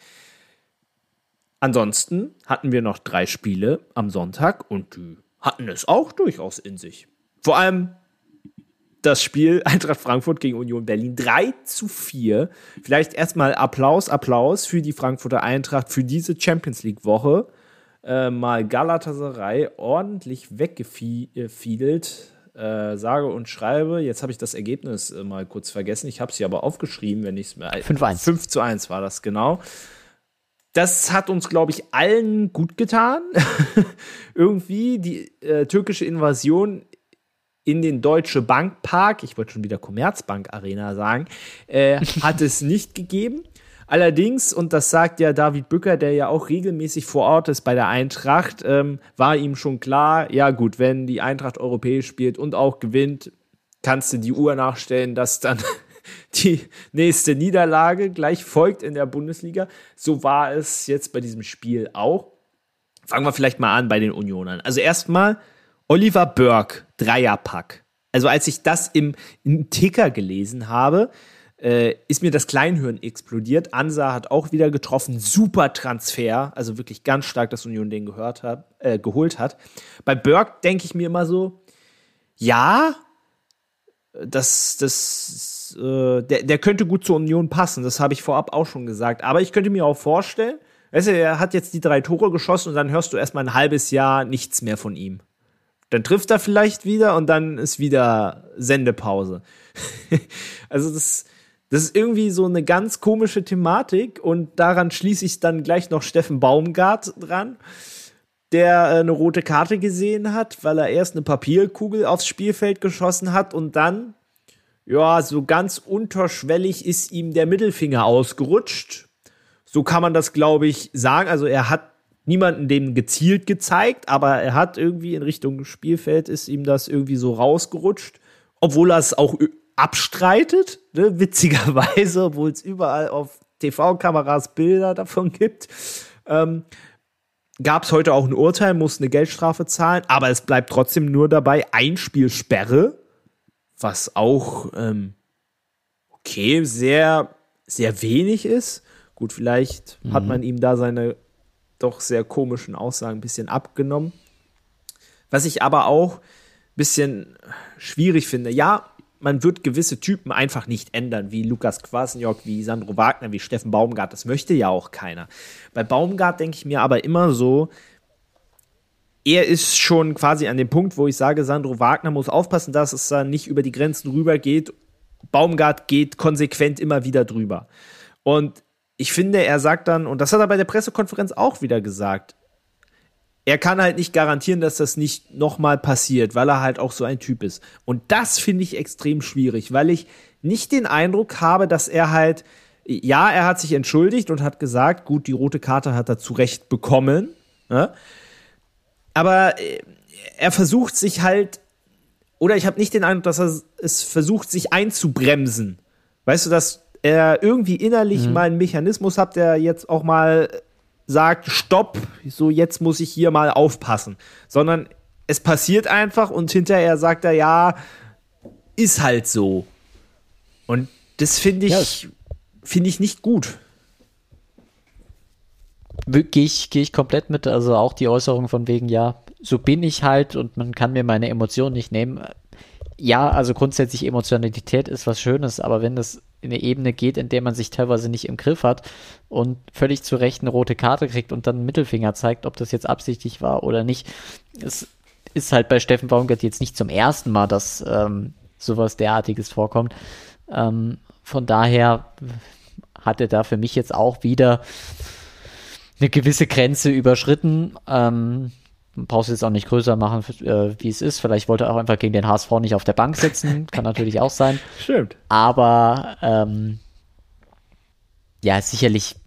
Ansonsten hatten wir noch drei Spiele am Sonntag und die hatten es auch durchaus in sich. Vor allem das Spiel Eintracht Frankfurt gegen Union Berlin drei zu vier. Vielleicht erstmal Applaus, Applaus für die Frankfurter Eintracht für diese Champions-League-Woche. Äh, mal Galatasaray ordentlich weggefiedelt. Äh, sage und schreibe, jetzt habe ich das Ergebnis äh, mal kurz vergessen. Ich habe es hier aber aufgeschrieben, wenn ich es mir... fünf eins. fünf zu eins war das, genau. Das hat uns, glaube ich, allen gut getan. Irgendwie die äh, türkische Invasion in den Deutsche Bank Park, ich wollte schon wieder Commerzbank Arena sagen, äh, hat es nicht gegeben. Allerdings, und das sagt ja David Bücker, der ja auch regelmäßig vor Ort ist bei der Eintracht, ähm, war ihm schon klar, ja gut, wenn die Eintracht europäisch spielt und auch gewinnt, kannst du die Uhr nachstellen, dass dann die nächste Niederlage gleich folgt in der Bundesliga. So war es jetzt bei diesem Spiel auch. Fangen wir vielleicht mal an bei den Unionern. Also erstmal Oliver Burke, Dreierpack. Also als ich das im, im Ticker gelesen habe, äh, ist mir das Kleinhirn explodiert. Ansa hat auch wieder getroffen. Super Transfer. Also wirklich ganz stark, dass Union den gehört hat, äh, geholt hat. Bei Burke denke ich mir immer so, ja, das, das, äh, der, der könnte gut zur Union passen. Das habe ich vorab auch schon gesagt. Aber ich könnte mir auch vorstellen, weißt du, er hat jetzt die drei Tore geschossen und dann hörst du erstmal ein halbes Jahr nichts mehr von ihm. Dann trifft er vielleicht wieder und dann ist wieder Sendepause. Also das, das ist irgendwie so eine ganz komische Thematik und daran schließe ich dann gleich noch Steffen Baumgart dran, der äh, eine rote Karte gesehen hat, weil er erst eine Papierkugel aufs Spielfeld geschossen hat und dann, ja, so ganz unterschwellig ist ihm der Mittelfinger ausgerutscht. So kann man das, glaube ich, sagen. Also er hat niemanden dem gezielt gezeigt, aber er hat irgendwie in Richtung Spielfeld ist ihm das irgendwie so rausgerutscht, obwohl er es auch abstreitet, ne? Witzigerweise, obwohl es überall auf T V-Kameras Bilder davon gibt. Ähm, Gab es heute auch ein Urteil, muss eine Geldstrafe zahlen, aber es bleibt trotzdem nur dabei, ein Spiel Sperre, was auch ähm, okay, sehr, sehr wenig ist. Gut, vielleicht mhm. hat man ihm da seine doch sehr komischen Aussagen ein bisschen abgenommen. Was ich aber auch ein bisschen schwierig finde, ja, man wird gewisse Typen einfach nicht ändern, wie Lukas Kwasniok, wie Sandro Wagner, wie Steffen Baumgart. Das möchte ja auch keiner. Bei Baumgart denke ich mir aber immer so, er ist schon quasi an dem Punkt, wo ich sage, Sandro Wagner muss aufpassen, dass es da nicht über die Grenzen rüber geht. Baumgart geht konsequent immer wieder drüber. Und ich finde, er sagt dann, und das hat er bei der Pressekonferenz auch wieder gesagt, er kann halt nicht garantieren, dass das nicht nochmal passiert, weil er halt auch so ein Typ ist. Und das finde ich extrem schwierig, weil ich nicht den Eindruck habe, dass er halt, ja, er hat sich entschuldigt und hat gesagt, gut, die rote Karte hat er zu Recht bekommen, ne? Aber er versucht sich halt, oder ich habe nicht den Eindruck, dass er es versucht, sich einzubremsen. Weißt du, dass er irgendwie innerlich mhm. mal einen Mechanismus hat, der jetzt auch mal sagt, stopp, so jetzt muss ich hier mal aufpassen. Sondern es passiert einfach und hinterher sagt er, ja, ist halt so. Und das finde ich, ja, finde ich nicht gut. Gehe ich, gehe ich komplett mit, also auch die Äußerung von wegen, ja, so bin ich halt und man kann mir meine Emotionen nicht nehmen. Ja, also grundsätzlich Emotionalität ist was Schönes, aber wenn das in eine Ebene geht, in der man sich teilweise nicht im Griff hat und völlig zu Recht eine rote Karte kriegt und dann einen Mittelfinger zeigt, ob das jetzt absichtlich war oder nicht, es ist halt bei Steffen Baumgart jetzt nicht zum ersten Mal, dass ähm, sowas derartiges vorkommt. Ähm, von daher hat er da für mich jetzt auch wieder eine gewisse Grenze überschritten. Ähm, man braucht es jetzt auch nicht größer machen, äh, wie es ist. Vielleicht wollte er auch einfach gegen den H S V nicht auf der Bank sitzen. Kann natürlich auch sein. Stimmt. Aber ähm, ja, sicherlich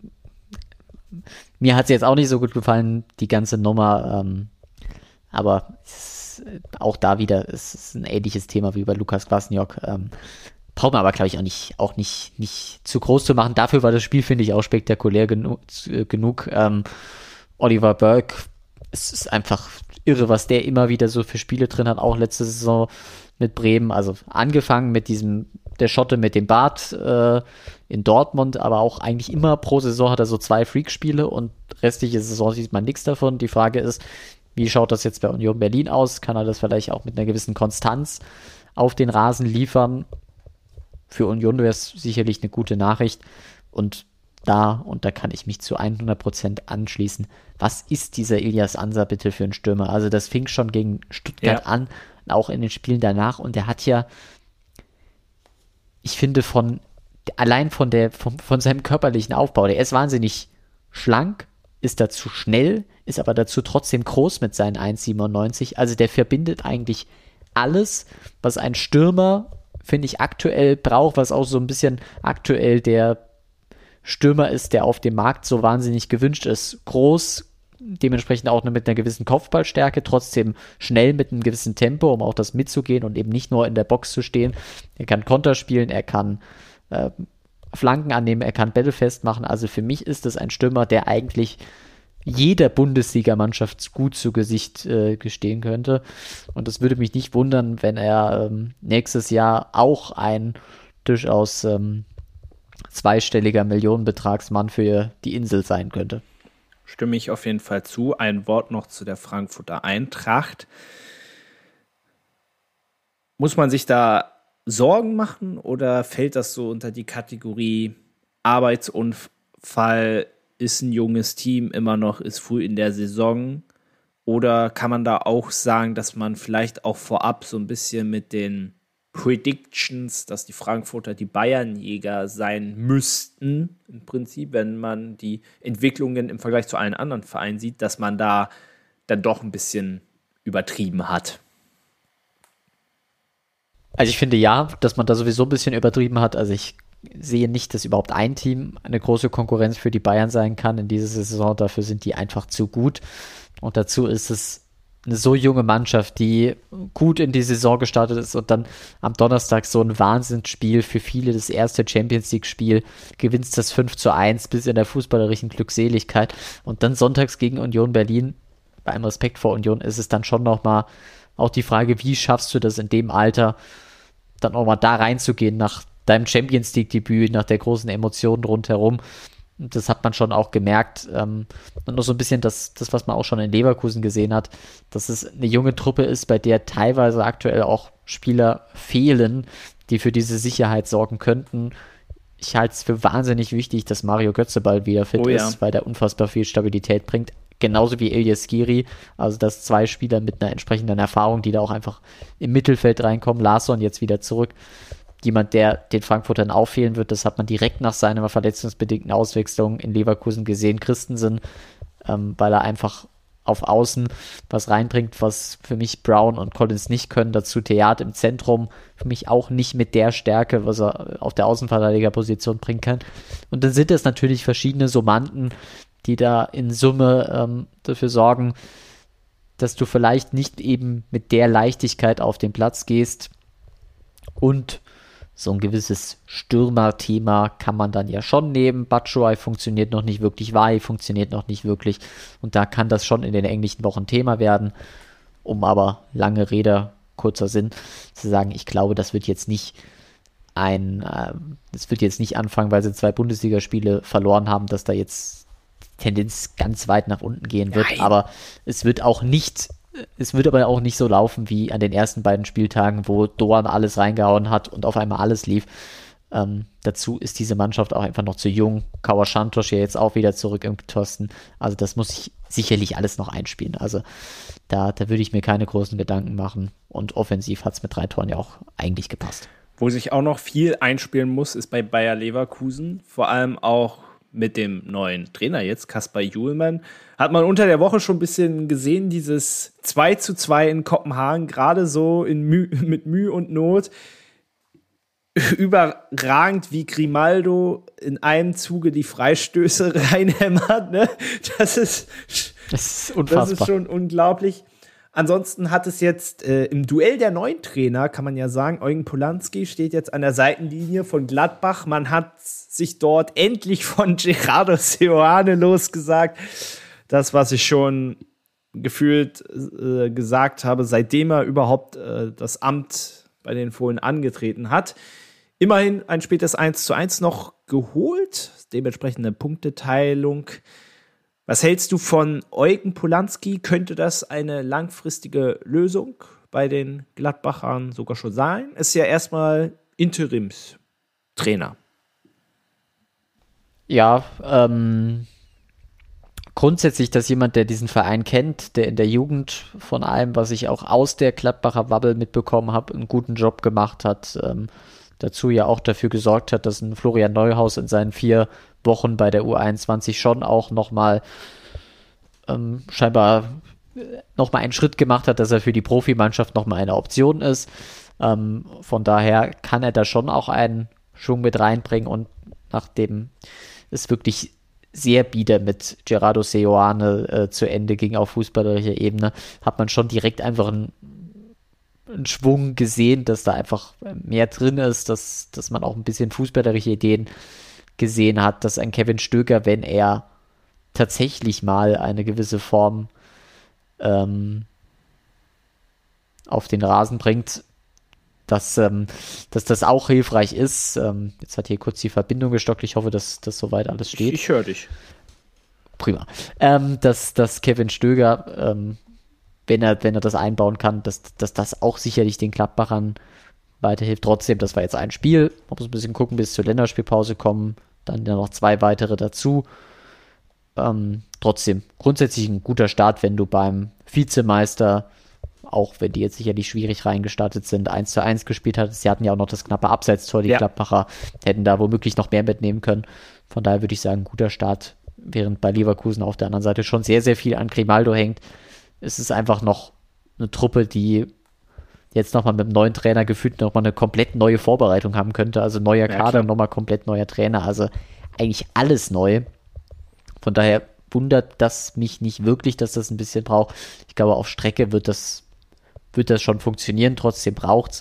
mir hat es jetzt auch nicht so gut gefallen, die ganze Nummer. Ähm, aber es, auch da wieder ist es ein ähnliches Thema wie bei Lukas Kwasniok. Ähm, braucht man aber, glaube ich, auch nicht, auch nicht, nicht zu groß zu machen. Dafür war das Spiel, finde ich, auch spektakulär genu- genug. Ähm, Oliver Burke, es ist einfach irre, was der immer wieder so für Spiele drin hat, auch letzte Saison mit Bremen. Also angefangen mit diesem, der Schotte mit dem Bart äh, in Dortmund, aber auch eigentlich immer pro Saison hat er so zwei Freak-Spiele und restliche Saison sieht man nichts davon. Die Frage ist, wie schaut das jetzt bei Union Berlin aus? Kann er das vielleicht auch mit einer gewissen Konstanz auf den Rasen liefern? Für Union wäre es sicherlich eine gute Nachricht. Und da, und da kann ich mich zu hundert Prozent anschließen, was ist dieser Ilias Ansa bitte für ein Stürmer? Also das fing schon gegen Stuttgart ja. an, auch in den Spielen danach. Und der hat ja, ich finde, von allein von, der, von, von seinem körperlichen Aufbau, der ist wahnsinnig schlank, ist dazu schnell, ist aber dazu trotzdem groß mit seinen eins Komma siebenundneunzig. Also der verbindet eigentlich alles, was ein Stürmer, finde ich, aktuell braucht, was auch so ein bisschen aktuell der Stürmer ist, der auf dem Markt so wahnsinnig gewünscht ist. Groß, dementsprechend auch mit einer gewissen Kopfballstärke, trotzdem schnell mit einem gewissen Tempo, um auch das mitzugehen und eben nicht nur in der Box zu stehen. Er kann Konter spielen, er kann äh, Flanken annehmen, er kann Bälle festmachen. Also für mich ist es ein Stürmer, der eigentlich jeder Bundesligamannschaft gut zu Gesicht äh, gestehen könnte. Und es würde mich nicht wundern, wenn er ähm, nächstes Jahr auch ein durchaus ähm, zweistelliger Millionenbetragsmann für die Insel sein könnte. Stimme ich auf jeden Fall zu. Ein Wort noch zu der Frankfurter Eintracht. Muss man sich da Sorgen machen oder fällt das so unter die Kategorie Arbeitsunfall, ist ein junges Team immer noch, ist früh in der Saison? Oder kann man da auch sagen, dass man vielleicht auch vorab so ein bisschen mit den Predictions, dass die Frankfurter die Bayernjäger sein müssten, im Prinzip, wenn man die Entwicklungen im Vergleich zu allen anderen Vereinen sieht, dass man da dann doch ein bisschen übertrieben hat? Also ich finde ja, dass man da sowieso ein bisschen übertrieben hat. Also ich sehe nicht, dass überhaupt ein Team eine große Konkurrenz für die Bayern sein kann in dieser Saison. Dafür sind die einfach zu gut. Und dazu ist es eine so junge Mannschaft, die gut in die Saison gestartet ist und dann am Donnerstag so ein Wahnsinnsspiel für viele, das erste Champions-League-Spiel, gewinnst das fünf zu eins bis in der fußballerischen Glückseligkeit. Und dann sonntags gegen Union Berlin, bei allem Respekt vor Union, ist es dann schon nochmal auch die Frage, wie schaffst du das in dem Alter, dann auch mal da reinzugehen nach deinem Champions-League-Debüt, nach der großen Emotion rundherum. Und das hat man schon auch gemerkt. Ähm, und noch so ein bisschen das, das, was man auch schon in Leverkusen gesehen hat, dass es eine junge Truppe ist, bei der teilweise aktuell auch Spieler fehlen, die für diese Sicherheit sorgen könnten. Ich halte es für wahnsinnig wichtig, dass Mario Götze bald wieder fit oh ja. ist, weil der unfassbar viel Stabilität bringt. Genauso wie Elias Giri, also dass zwei Spieler mit einer entsprechenden Erfahrung, die da auch einfach im Mittelfeld reinkommen. Larsson jetzt wieder zurück. Jemand, der den Frankfurtern auffehlen wird, das hat man direkt nach seiner verletzungsbedingten Auswechslung in Leverkusen gesehen. Christensen, ähm, weil er einfach auf Außen was reinbringt, was für mich Brown und Collins nicht können. Dazu Theat im Zentrum, für mich auch nicht mit der Stärke, was er auf der Außenverteidigerposition bringen kann. Und dann sind es natürlich verschiedene Summanden, die da in Summe ähm, dafür sorgen, dass du vielleicht nicht eben mit der Leichtigkeit auf den Platz gehst. Und so ein gewisses Stürmer-Thema kann man dann ja schon nehmen. Batshuayi funktioniert noch nicht wirklich, Wahi funktioniert noch nicht wirklich. Und da kann das schon in den englischen Wochen Thema werden. Um aber lange Rede, kurzer Sinn, zu sagen, ich glaube, das wird jetzt nicht ein, äh, das wird jetzt nicht anfangen, weil sie zwei Bundesligaspiele verloren haben, dass da jetzt Tendenz ganz weit nach unten gehen wird, Nein. aber es wird auch nicht, es wird aber auch nicht so laufen wie an den ersten beiden Spieltagen, wo Doan alles reingehauen hat und auf einmal alles lief. Ähm, dazu ist diese Mannschaft auch einfach noch zu jung. Kawasantos ja jetzt auch wieder zurück im Tosten. Also das muss ich sicherlich alles noch einspielen. Also da, da würde ich mir keine großen Gedanken machen. Und offensiv hat es mit drei Toren ja auch eigentlich gepasst. Wo sich auch noch viel einspielen muss, ist bei Bayer Leverkusen. Vor allem auch mit dem neuen Trainer jetzt, Kasper Hjulmann, hat man unter der Woche schon ein bisschen gesehen, dieses zwei zu zwei in Kopenhagen, gerade so in Müh, mit Mühe und Not, überragend, wie Grimaldo in einem Zuge die Freistöße reinhämmert. Ne? Das ist, das ist unfassbar. Das ist schon unglaublich. Ansonsten hat es jetzt äh, im Duell der neuen Trainer, kann man ja sagen, Eugen Polanski steht jetzt an der Seitenlinie von Gladbach. Man hat sich dort endlich von Gerardo Seoane losgesagt. Das, was ich schon gefühlt äh, gesagt habe, seitdem er überhaupt äh, das Amt bei den Fohlen angetreten hat. Immerhin ein spätes eins zu eins noch geholt, dementsprechend eine Punkteteilung. Was hältst du von Eugen Polanski? Könnte das eine langfristige Lösung bei den Gladbachern sogar schon sein? Ist ja erstmal Interimstrainer. Ja, ähm, grundsätzlich, dass jemand, der diesen Verein kennt, der in der Jugend von allem, was ich auch aus der Gladbacher Bubble mitbekommen habe, einen guten Job gemacht hat, ähm, dazu ja auch dafür gesorgt hat, dass ein Florian Neuhaus in seinen vier Wochen bei der U einundzwanzig schon auch nochmal ähm, scheinbar nochmal einen Schritt gemacht hat, dass er für die Profimannschaft nochmal eine Option ist. Ähm, von daher kann er da schon auch einen Schwung mit reinbringen und nachdem es wirklich sehr bieder mit Gerardo Seoane äh, zu Ende ging auf fußballerischer Ebene, hat man schon direkt einfach einen, einen Schwung gesehen, dass da einfach mehr drin ist, dass, dass man auch ein bisschen fußballerische Ideen gesehen hat, dass ein Kevin Stöger, wenn er tatsächlich mal eine gewisse Form ähm, auf den Rasen bringt, dass, ähm, dass das auch hilfreich ist. Ähm, jetzt hat hier kurz die Verbindung gestockt. Ich hoffe, dass das soweit alles steht. Ich, ich höre dich. Prima. Ähm, dass, dass Kevin Stöger, ähm, wenn er, wenn er das einbauen kann, dass, dass das auch sicherlich den Gladbachern weiterhilft. Trotzdem, das war jetzt ein Spiel. Man muss ein bisschen gucken, bis zur Länderspielpause kommen. Dann ja noch zwei weitere dazu. Ähm, trotzdem, grundsätzlich ein guter Start, wenn du beim Vizemeister, auch wenn die jetzt sicherlich schwierig reingestartet sind, eins zu eins gespielt hat. Sie hatten ja auch noch das knappe Abseitstor, die ja. Gladbacher hätten da womöglich noch mehr mitnehmen können. Von daher würde ich sagen, guter Start, während bei Leverkusen auf der anderen Seite schon sehr, sehr viel an Grimaldo hängt. Es ist einfach noch eine Truppe, die jetzt nochmal mit dem neuen Trainer gefühlt nochmal eine komplett neue Vorbereitung haben könnte. Also neuer ja, Kader, nochmal komplett neuer Trainer. Also eigentlich alles neu. Von daher wundert das mich nicht wirklich, dass das ein bisschen braucht. Ich glaube, auf Strecke wird das wird das schon funktionieren, trotzdem braucht's.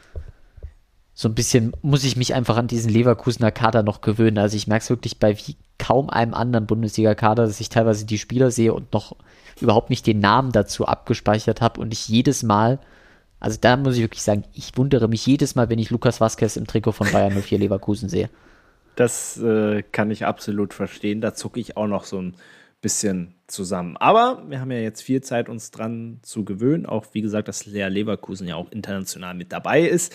So ein bisschen muss ich mich einfach an diesen Leverkusener Kader noch gewöhnen. Also ich merke es wirklich bei wie kaum einem anderen Bundesliga-Kader, dass ich teilweise die Spieler sehe und noch überhaupt nicht den Namen dazu abgespeichert habe und ich jedes Mal, also da muss ich wirklich sagen, ich wundere mich jedes Mal, wenn ich Lucas Vazquez im Trikot von Bayern null vier Leverkusen sehe. Das äh, kann ich absolut verstehen. Da zucke ich auch noch so ein bisschen zusammen. Aber wir haben ja jetzt viel Zeit, uns dran zu gewöhnen. Auch, wie gesagt, dass Lea Leverkusen ja auch international mit dabei ist.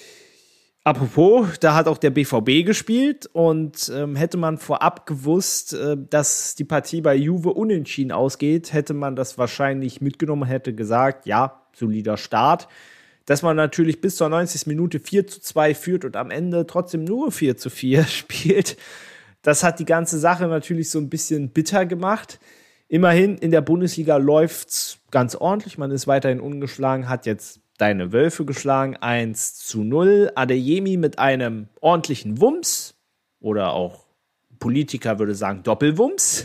Apropos, da hat auch der B V B gespielt und ähm, hätte man vorab gewusst, äh, dass die Partie bei Juve unentschieden ausgeht, hätte man das wahrscheinlich mitgenommen, hätte gesagt, ja, solider Start. Dass man natürlich bis zur neunzigsten Minute vier zu zwei führt und am Ende trotzdem nur vier zu vier spielt, das hat die ganze Sache natürlich so ein bisschen bitter gemacht. Immerhin, in der Bundesliga läuft's ganz ordentlich. Man ist weiterhin ungeschlagen, hat jetzt deine Wölfe geschlagen, eins zu null. Adeyemi mit einem ordentlichen Wumms. Oder auch Politiker würde sagen Doppelwumms.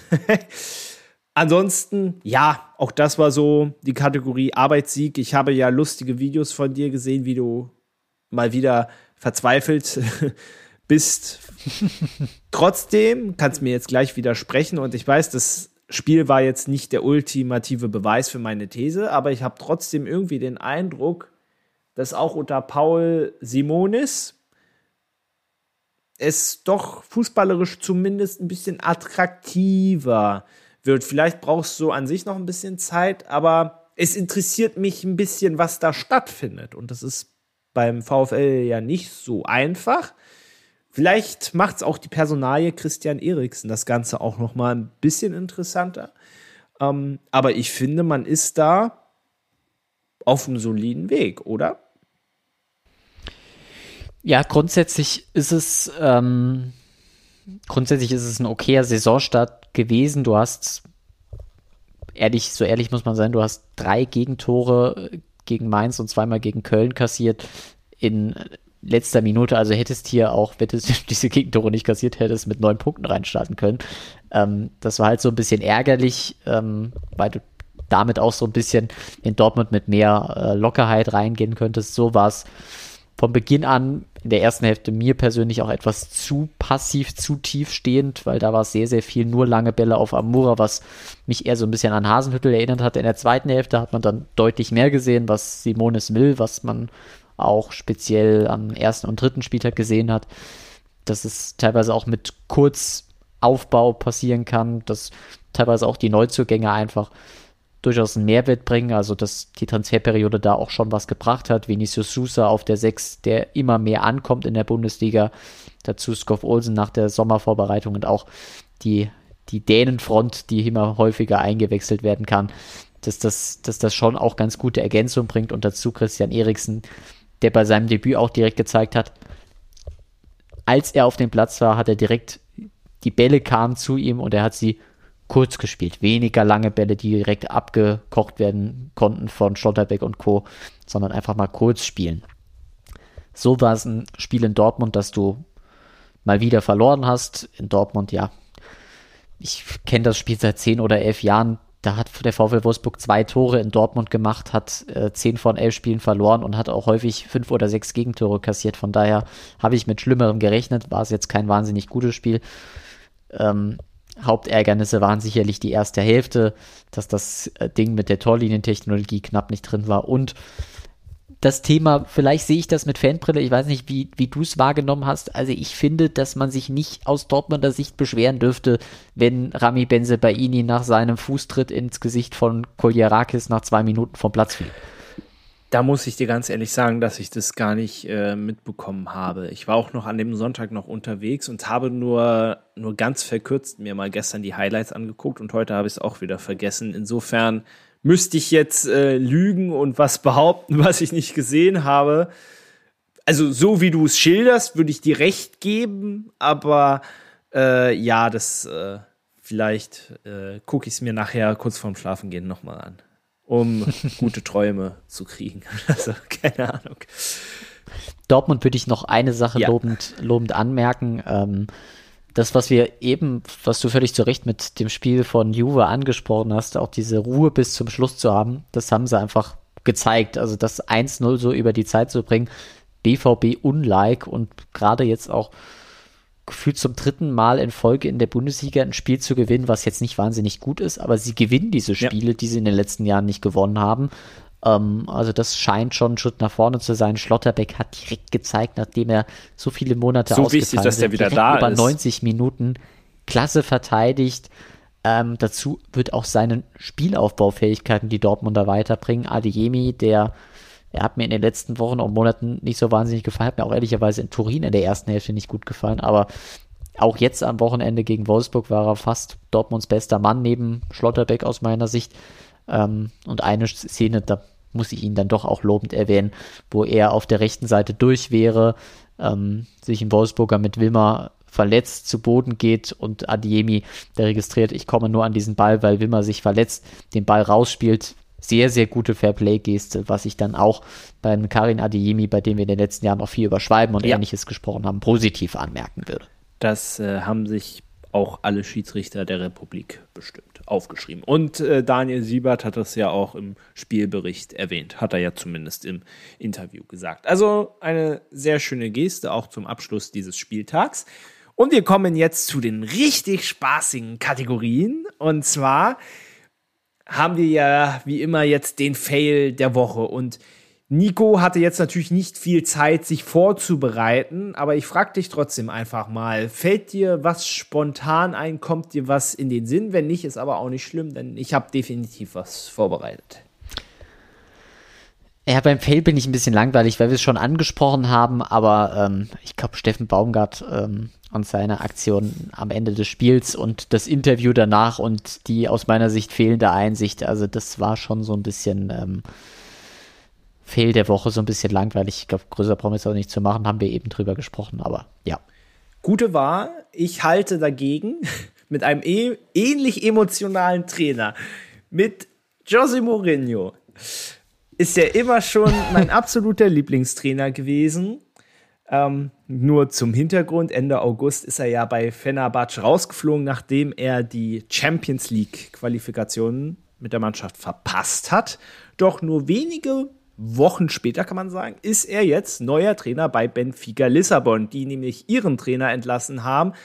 Ansonsten, ja, auch das war so die Kategorie Arbeitssieg. Ich habe ja lustige Videos von dir gesehen, wie du mal wieder verzweifelt bist. Trotzdem kannst du mir jetzt gleich widersprechen und ich weiß, das Spiel war jetzt nicht der ultimative Beweis für meine These, aber ich habe trotzdem irgendwie den Eindruck, dass auch unter Paul Simonis es doch fußballerisch zumindest ein bisschen attraktiver wird. Vielleicht brauchst du an sich noch ein bisschen Zeit, aber es interessiert mich ein bisschen, was da stattfindet. Und das ist beim VfL ja nicht so einfach. Vielleicht macht es auch die Personalie Christian Eriksen das Ganze auch noch mal ein bisschen interessanter. Ähm, aber ich finde, man ist da auf einem soliden Weg, oder? Ja, grundsätzlich ist es ähm, grundsätzlich ist es ein okayer Saisonstart gewesen. Du hast ehrlich, so ehrlich muss man sein, du hast drei Gegentore gegen Mainz und zweimal gegen Köln kassiert in letzter Minute, also hättest hier auch, wenn du diese Gegentore nicht kassiert hättest, mit neun Punkten reinstarten können. Ähm, das war halt so ein bisschen ärgerlich, ähm, weil du damit auch so ein bisschen in Dortmund mit mehr äh, Lockerheit reingehen könntest. So war es von Beginn an in der ersten Hälfte mir persönlich auch etwas zu passiv, zu tief stehend, weil da war es sehr, sehr viel nur lange Bälle auf Amura, was mich eher so ein bisschen an Hasenhüttl erinnert hat. In der zweiten Hälfte hat man dann deutlich mehr gesehen, was Simonis will, was man auch speziell am ersten und dritten Spieltag gesehen hat, dass es teilweise auch mit Kurzaufbau passieren kann, dass teilweise auch die Neuzugänge einfach durchaus einen Mehrwert bringen, also dass die Transferperiode da auch schon was gebracht hat. Vinicius Sousa auf der sechs, der immer mehr ankommt in der Bundesliga, dazu Skov Olsen nach der Sommervorbereitung und auch die, die Dänenfront, die immer häufiger eingewechselt werden kann, dass das, dass das schon auch ganz gute Ergänzung bringt und dazu Christian Eriksen, der bei seinem Debüt auch direkt gezeigt hat, als er auf dem Platz war, hat er direkt, die Bälle kamen zu ihm und er hat sie kurz gespielt. Weniger lange Bälle, die direkt abgekocht werden konnten von Schlotterbeck und Co., sondern einfach mal kurz spielen. So war es ein Spiel in Dortmund, das du mal wieder verloren hast. In Dortmund, ja, ich kenne das Spiel seit zehn oder elf Jahren. Da hat der VfL Wolfsburg zwei Tore in Dortmund gemacht, hat äh, zehn von elf Spielen verloren und hat auch häufig fünf oder sechs Gegentore kassiert. Von daher habe ich mit Schlimmerem gerechnet. War es jetzt kein wahnsinnig gutes Spiel. Ähm, Hauptärgernisse waren sicherlich die erste Hälfte, dass das äh, Ding mit der Torlinientechnologie knapp nicht drin war und das Thema, vielleicht sehe ich das mit Fanbrille, ich weiß nicht, wie, wie du es wahrgenommen hast. Also ich finde, dass man sich nicht aus Dortmunder Sicht beschweren dürfte, wenn Rami Bensebaini nach seinem Fußtritt ins Gesicht von Koljarakis nach zwei Minuten vom Platz fiel. Da muss ich dir ganz ehrlich sagen, dass ich das gar nicht äh, mitbekommen habe. Ich war auch noch an dem Sonntag noch unterwegs und habe nur, nur ganz verkürzt mir mal gestern die Highlights angeguckt und heute habe ich es auch wieder vergessen. Insofern müsste ich jetzt äh, lügen und was behaupten, was ich nicht gesehen habe. Also so wie du es schilderst, würde ich dir recht geben, aber äh, ja, das äh, vielleicht äh, gucke ich es mir nachher kurz vorm Schlafengehen nochmal an, um gute Träume zu kriegen. Also keine Ahnung. Dortmund würde ich noch eine Sache ja. lobend, lobend anmerken. Ähm, Das, was wir eben, was du völlig zu Recht mit dem Spiel von Juve angesprochen hast, auch diese Ruhe bis zum Schluss zu haben, das haben sie einfach gezeigt. Also das eins null so über die Zeit zu bringen, B V B-unlike und gerade jetzt auch gefühlt zum dritten Mal in Folge in der Bundesliga ein Spiel zu gewinnen, was jetzt nicht wahnsinnig gut ist, aber sie gewinnen diese Spiele, ja. die sie in den letzten Jahren nicht gewonnen haben. Also das scheint schon ein Schritt nach vorne zu sein. Schlotterbeck hat direkt gezeigt, nachdem er so viele Monate so ausgefallen wichtig, dass sind, der wieder da über ist. neunzig Minuten klasse verteidigt. Ähm, dazu wird auch seine Spielaufbaufähigkeiten die Dortmunder weiterbringen. Adeyemi, der er hat mir in den letzten Wochen und Monaten nicht so wahnsinnig gefallen, hat mir auch ehrlicherweise in Turin in der ersten Hälfte nicht gut gefallen, aber auch jetzt am Wochenende gegen Wolfsburg war er fast Dortmunds bester Mann neben Schlotterbeck aus meiner Sicht. Ähm, und eine Szene, da muss ich ihn dann doch auch lobend erwähnen, wo er auf der rechten Seite durch wäre, ähm, sich ein Wolfsburger mit Wimmer verletzt zu Boden geht und Adeyemi, der registriert, ich komme nur an diesen Ball, weil Wimmer sich verletzt, den Ball rausspielt. Sehr, sehr gute Fairplay-Geste, was ich dann auch beim Karim Adeyemi, bei dem wir in den letzten Jahren noch viel über Schwalben und ja. Ähnliches gesprochen haben, positiv anmerken würde. Das äh, haben sich auch alle Schiedsrichter der Republik bestimmt aufgeschrieben. Und äh, Daniel Siebert hat das ja auch im Spielbericht erwähnt, hat er ja zumindest im Interview gesagt. Also eine sehr schöne Geste auch zum Abschluss dieses Spieltags. Und wir kommen jetzt zu den richtig spaßigen Kategorien. Und zwar haben wir ja wie immer jetzt den Fail der Woche. Und Nico hatte jetzt natürlich nicht viel Zeit, sich vorzubereiten, aber ich frage dich trotzdem einfach mal, fällt dir was spontan ein, kommt dir was in den Sinn? Wenn nicht, ist aber auch nicht schlimm, denn ich habe definitiv was vorbereitet. Ja, beim Fail bin ich ein bisschen langweilig, weil wir es schon angesprochen haben, aber ähm, ich glaube, Steffen Baumgart ähm, und seine Aktion am Ende des Spiels und das Interview danach und die aus meiner Sicht fehlende Einsicht, also das war schon so ein bisschen ähm, Fail der Woche, so ein bisschen langweilig. Ich glaube, größer brauchen wir es auch nicht zu machen, haben wir eben drüber gesprochen, aber ja. Gute Wahl, ich halte dagegen mit einem e- ähnlich emotionalen Trainer, mit José Mourinho. Ist ja immer schon mein absoluter Lieblingstrainer gewesen. Ähm, nur zum Hintergrund, Ende August ist er ja bei Fenerbahce rausgeflogen, nachdem er die Champions League-Qualifikationen mit der Mannschaft verpasst hat. Doch nur wenige Wochen später, kann man sagen, ist er jetzt neuer Trainer bei Benfica Lissabon, die nämlich ihren Trainer entlassen haben.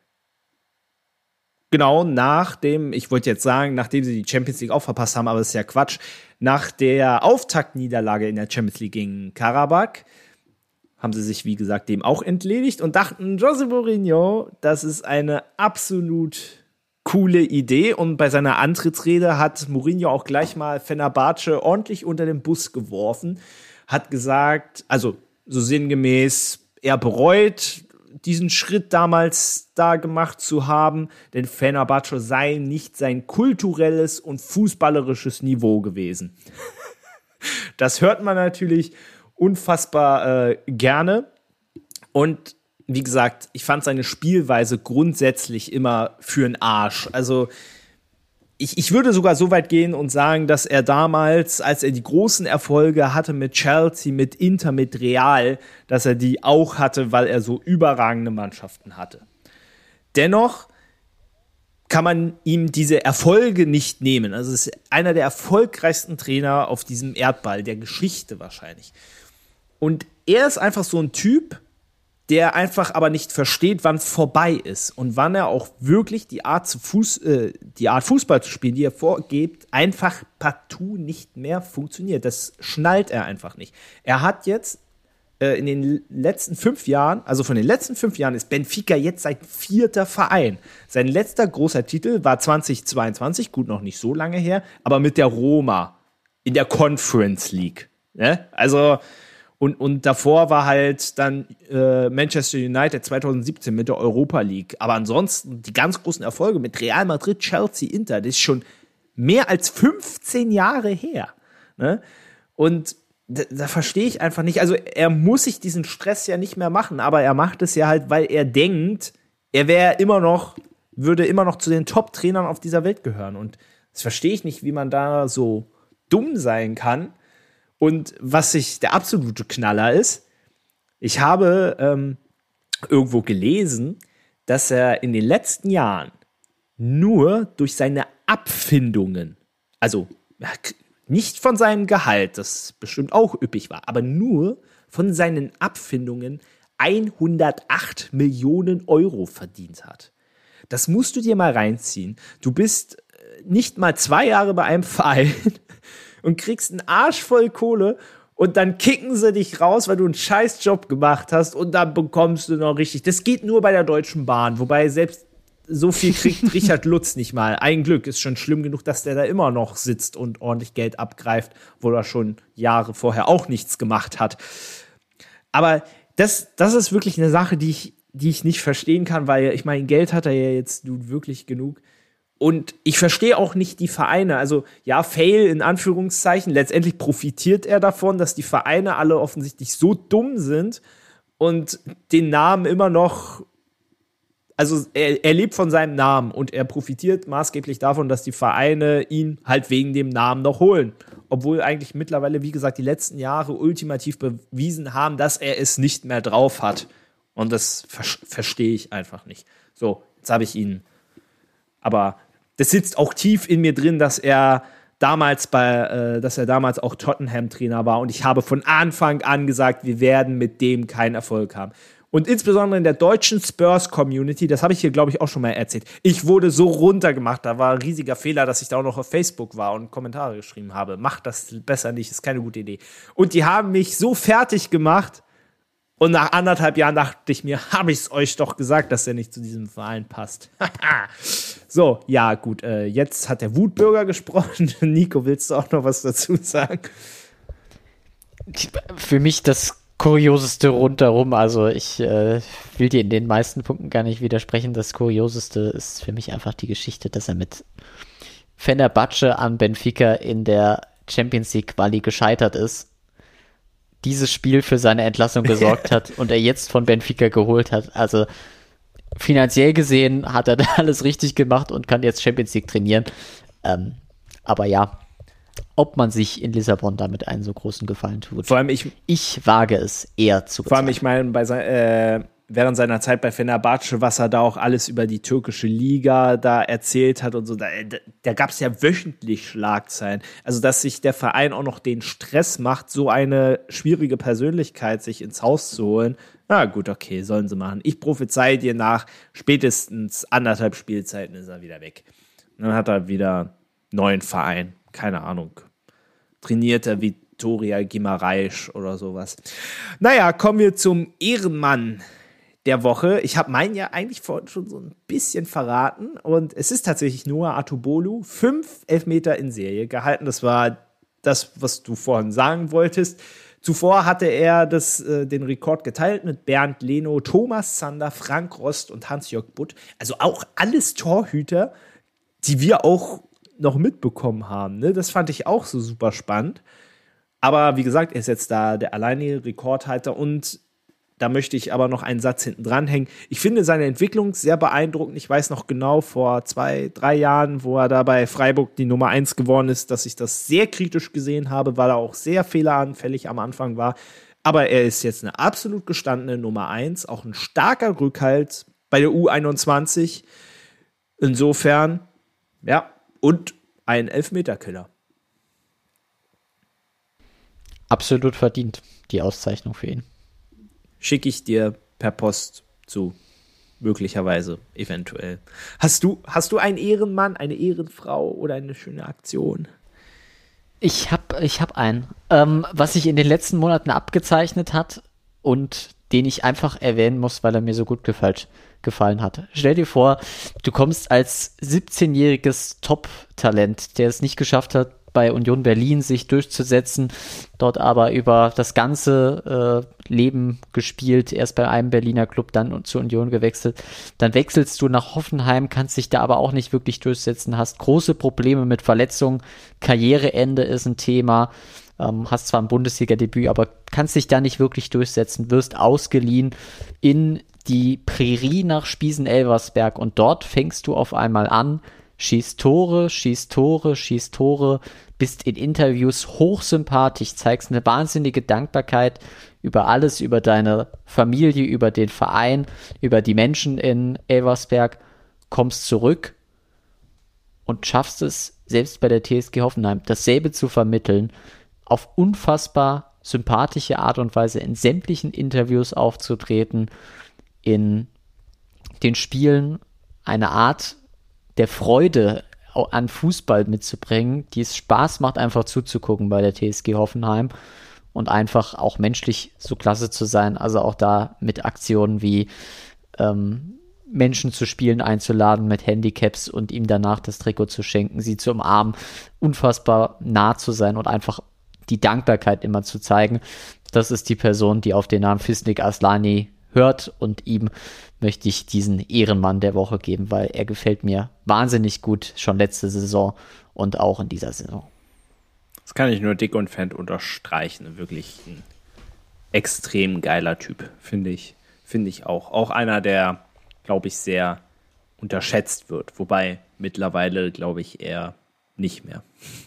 Genau nach dem, ich wollte jetzt sagen, nachdem sie die Champions League auch verpasst haben, aber das ist ja Quatsch, nach der Auftaktniederlage in der Champions League gegen Karabakh haben sie sich, wie gesagt, dem auch entledigt und dachten, José Mourinho, das ist eine absolut coole Idee. Und bei seiner Antrittsrede hat Mourinho auch gleich mal Fenerbahce ordentlich unter den Bus geworfen, hat gesagt, also so sinngemäß, er bereut diesen Schritt damals da gemacht zu haben, denn Fenerbahce sei nicht sein kulturelles und fußballerisches Niveau gewesen. Das hört man natürlich unfassbar äh, gerne. Und wie gesagt, ich fand seine Spielweise grundsätzlich immer für den Arsch. Also ich, ich würde sogar so weit gehen und sagen, dass er damals, als er die großen Erfolge hatte mit Chelsea, mit Inter, mit Real, dass er die auch hatte, weil er so überragende Mannschaften hatte. Dennoch kann man ihm diese Erfolge nicht nehmen. Also es ist einer der erfolgreichsten Trainer auf diesem Erdball, der Geschichte wahrscheinlich. Und er ist einfach so ein Typ, der einfach aber nicht versteht, wann es vorbei ist und wann er auch wirklich die Art, zu Fuß, äh, die Art Fußball zu spielen, die er vorgibt, einfach partout nicht mehr funktioniert. Das schnallt er einfach nicht. Er hat jetzt äh, in den letzten fünf Jahren, also von den letzten fünf Jahren ist Benfica jetzt sein vierter Verein. Sein letzter großer Titel war zwanzig zweiundzwanzig, gut, noch nicht so lange her, aber mit der Roma in der Conference League. Ne? Also Und, und davor war halt dann äh, Manchester United zwanzig siebzehn mit der Europa League. Aber ansonsten die ganz großen Erfolge mit Real Madrid, Chelsea, Inter, das ist schon mehr als fünfzehn Jahre her. Ne? Und da, da verstehe ich einfach nicht. Also er muss sich diesen Stress ja nicht mehr machen, aber er macht es ja halt, weil er denkt, er wäre immer noch, würde immer noch zu den Top-Trainern auf dieser Welt gehören. Und das verstehe ich nicht, wie man da so dumm sein kann. Und was sich der absolute Knaller ist, ich habe ähm, irgendwo gelesen, dass er in den letzten Jahren nur durch seine Abfindungen, also nicht von seinem Gehalt, das bestimmt auch üppig war, aber nur von seinen Abfindungen hundertacht Millionen Euro verdient hat. Das musst du dir mal reinziehen. Du bist nicht mal zwei Jahre bei einem Verein und kriegst einen Arsch voll Kohle und dann kicken sie dich raus, weil du einen Scheißjob gemacht hast und dann bekommst du noch richtig. Das geht nur bei der Deutschen Bahn, wobei selbst so viel kriegt Richard Lutz nicht mal. Ein Glück, ist schon schlimm genug, dass der da immer noch sitzt und ordentlich Geld abgreift, wo er schon Jahre vorher auch nichts gemacht hat. Aber das, das ist wirklich eine Sache, die ich, die ich nicht verstehen kann, weil ich meine, Geld hat er ja jetzt nun wirklich genug. Und ich verstehe auch nicht die Vereine. Also, ja, Fail in Anführungszeichen. Letztendlich profitiert er davon, dass die Vereine alle offensichtlich so dumm sind und den Namen immer noch. Also, er, er lebt von seinem Namen und er profitiert maßgeblich davon, dass die Vereine ihn halt wegen dem Namen noch holen. Obwohl eigentlich mittlerweile, wie gesagt, die letzten Jahre ultimativ bewiesen haben, dass er es nicht mehr drauf hat. Und das ver- verstehe ich einfach nicht. So, jetzt habe ich ihn. Aber das sitzt auch tief in mir drin, dass er damals bei, äh, dass er damals auch Tottenham-Trainer war. Und ich habe von Anfang an gesagt, wir werden mit dem keinen Erfolg haben. Und insbesondere in der deutschen Spurs-Community, das habe ich hier, glaube ich, auch schon mal erzählt. Ich wurde so runtergemacht, da war ein riesiger Fehler, dass ich da auch noch auf Facebook war und Kommentare geschrieben habe. Macht das besser nicht, ist keine gute Idee. Und die haben mich so fertig gemacht. Und nach anderthalb Jahren dachte ich mir, habe ich es euch doch gesagt, dass er nicht zu diesem Verein passt. So, ja, gut, äh, jetzt hat der Wutbürger gesprochen. Nico, willst du auch noch was dazu sagen? Für mich das Kurioseste rundherum, also ich äh, will dir in den meisten Punkten gar nicht widersprechen. Das Kurioseste ist für mich einfach die Geschichte, dass er mit Fenerbahce an Benfica in der Champions League Quali gescheitert ist, dieses Spiel für seine Entlassung gesorgt hat und er jetzt von Benfica geholt hat. Also finanziell gesehen hat er da alles richtig gemacht und kann jetzt Champions League trainieren. Ähm, aber ja, ob man sich in Lissabon damit einen so großen Gefallen tut. Vor allem ich, ich wage es eher zu bezweifeln. Vor allem, ich meine, bei sein, äh, während seiner Zeit bei Fenerbahce, was er da auch alles über die türkische Liga da erzählt hat und so, da, da, da gab es ja wöchentlich Schlagzeilen. Also, dass sich der Verein auch noch den Stress macht, so eine schwierige Persönlichkeit sich ins Haus zu holen. Na gut, okay, sollen sie machen. Ich prophezei dir, nach spätestens anderthalb Spielzeiten ist er wieder weg. Und dann hat er wieder einen neuen Verein. Keine Ahnung. Trainiert er Vitória Guimarães oder sowas. Naja, kommen wir zum Ehrenmann der Woche. Ich habe meinen ja eigentlich vorhin schon so ein bisschen verraten und es ist tatsächlich Noah Atubolu. Fünf Elfmeter in Serie gehalten. Das war das, was du vorhin sagen wolltest. Zuvor hatte er das, äh, den Rekord geteilt mit Bernd Leno, Thomas Zander, Frank Rost und Hans-Jörg Butt. Also auch alles Torhüter, die wir auch noch mitbekommen haben. Ne? Das fand ich auch so super spannend. Aber wie gesagt, er ist jetzt da der alleinige Rekordhalter und da möchte ich aber noch einen Satz hinten dranhängen. Ich finde seine Entwicklung sehr beeindruckend. Ich weiß noch genau, vor zwei, drei Jahren, wo er da bei Freiburg die Nummer eins geworden ist, dass ich das sehr kritisch gesehen habe, weil er auch sehr fehleranfällig am Anfang war. Aber er ist jetzt eine absolut gestandene Nummer eins, auch ein starker Rückhalt bei der U einundzwanzig. Insofern, ja, und ein Elfmeterkiller. Absolut verdient, die Auszeichnung für ihn. Schicke ich dir per Post zu, möglicherweise, eventuell. Hast du, hast du einen Ehrenmann, eine Ehrenfrau oder eine schöne Aktion? Ich hab, ich hab einen. Ähm, was sich in den letzten Monaten abgezeichnet hat und den ich einfach erwähnen muss, weil er mir so gut gefällt, gefallen hat. Stell dir vor, du kommst als siebzehnjähriges Top-Talent, der es nicht geschafft hat, bei Union Berlin sich durchzusetzen, dort aber über das ganze äh, Leben gespielt, erst bei einem Berliner Club, dann zur Union gewechselt, dann wechselst du nach Hoffenheim, kannst dich da aber auch nicht wirklich durchsetzen, hast große Probleme mit Verletzungen, Karriereende ist ein Thema, ähm, hast zwar ein Bundesliga-Debüt, aber kannst dich da nicht wirklich durchsetzen, wirst ausgeliehen in die Prärie nach Spiesen-Elversberg und dort fängst du auf einmal an, schießt Tore, schießt Tore, schießt Tore, bist in Interviews hochsympathisch, zeigst eine wahnsinnige Dankbarkeit über alles, über deine Familie, über den Verein, über die Menschen in Elversberg, kommst zurück und schaffst es, selbst bei der T S G Hoffenheim, dasselbe zu vermitteln, auf unfassbar sympathische Art und Weise in sämtlichen Interviews aufzutreten, in den Spielen eine Art der Freude an Fußball mitzubringen, die es Spaß macht, einfach zuzugucken bei der T S G Hoffenheim und einfach auch menschlich so klasse zu sein. Also auch da mit Aktionen wie ähm, Menschen zu Spielen einzuladen mit Handicaps und ihm danach das Trikot zu schenken, sie zu umarmen, unfassbar nah zu sein und einfach die Dankbarkeit immer zu zeigen. Das ist die Person, die auf den Namen Fisnik Aslani hört und ihm möchte ich diesen Ehrenmann der Woche geben, weil er gefällt mir wahnsinnig gut, schon letzte Saison und auch in dieser Saison. Das kann ich nur dick und fett unterstreichen. Wirklich ein extrem geiler Typ, finde ich. Finde ich auch. Auch einer, der, glaube ich, sehr unterschätzt wird. Wobei mittlerweile, glaube ich, eher nicht mehr.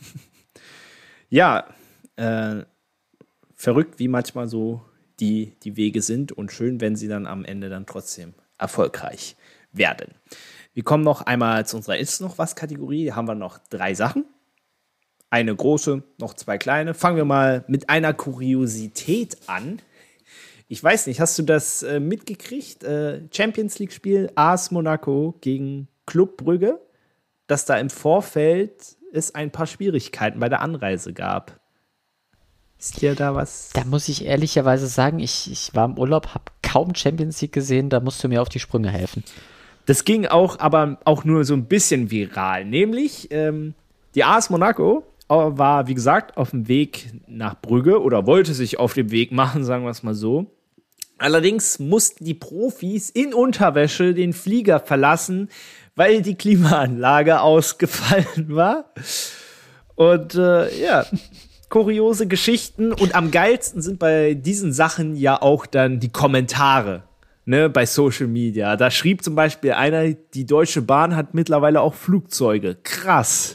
Ja, äh, verrückt, wie manchmal so die, die Wege sind und schön, wenn sie dann am Ende dann trotzdem erfolgreich werden. Wir kommen noch einmal zu unserer Ist noch was Kategorie. Hier haben wir noch drei Sachen. Eine große, noch zwei kleine. Fangen wir mal mit einer Kuriosität an. Ich weiß nicht, hast du das äh, mitgekriegt? Äh, Champions League-Spiel A S Monaco gegen Club Brügge, dass da im Vorfeld es ein paar Schwierigkeiten bei der Anreise gab. Ist dir da was? Da muss ich ehrlicherweise sagen, ich, ich war im Urlaub, habe kaum Champions League gesehen, da musst du mir auf die Sprünge helfen. Das ging auch, aber auch nur so ein bisschen viral. Nämlich, ähm, die A S Monaco war, wie gesagt, auf dem Weg nach Brügge oder wollte sich auf den Weg machen, sagen wir es mal so. Allerdings mussten die Profis in Unterwäsche den Flieger verlassen, weil die Klimaanlage ausgefallen war. Und äh, ja, kuriose Geschichten. Und am geilsten sind bei diesen Sachen ja auch dann die Kommentare, ne, bei Social Media. Da schrieb zum Beispiel einer, die Deutsche Bahn hat mittlerweile auch Flugzeuge. Krass.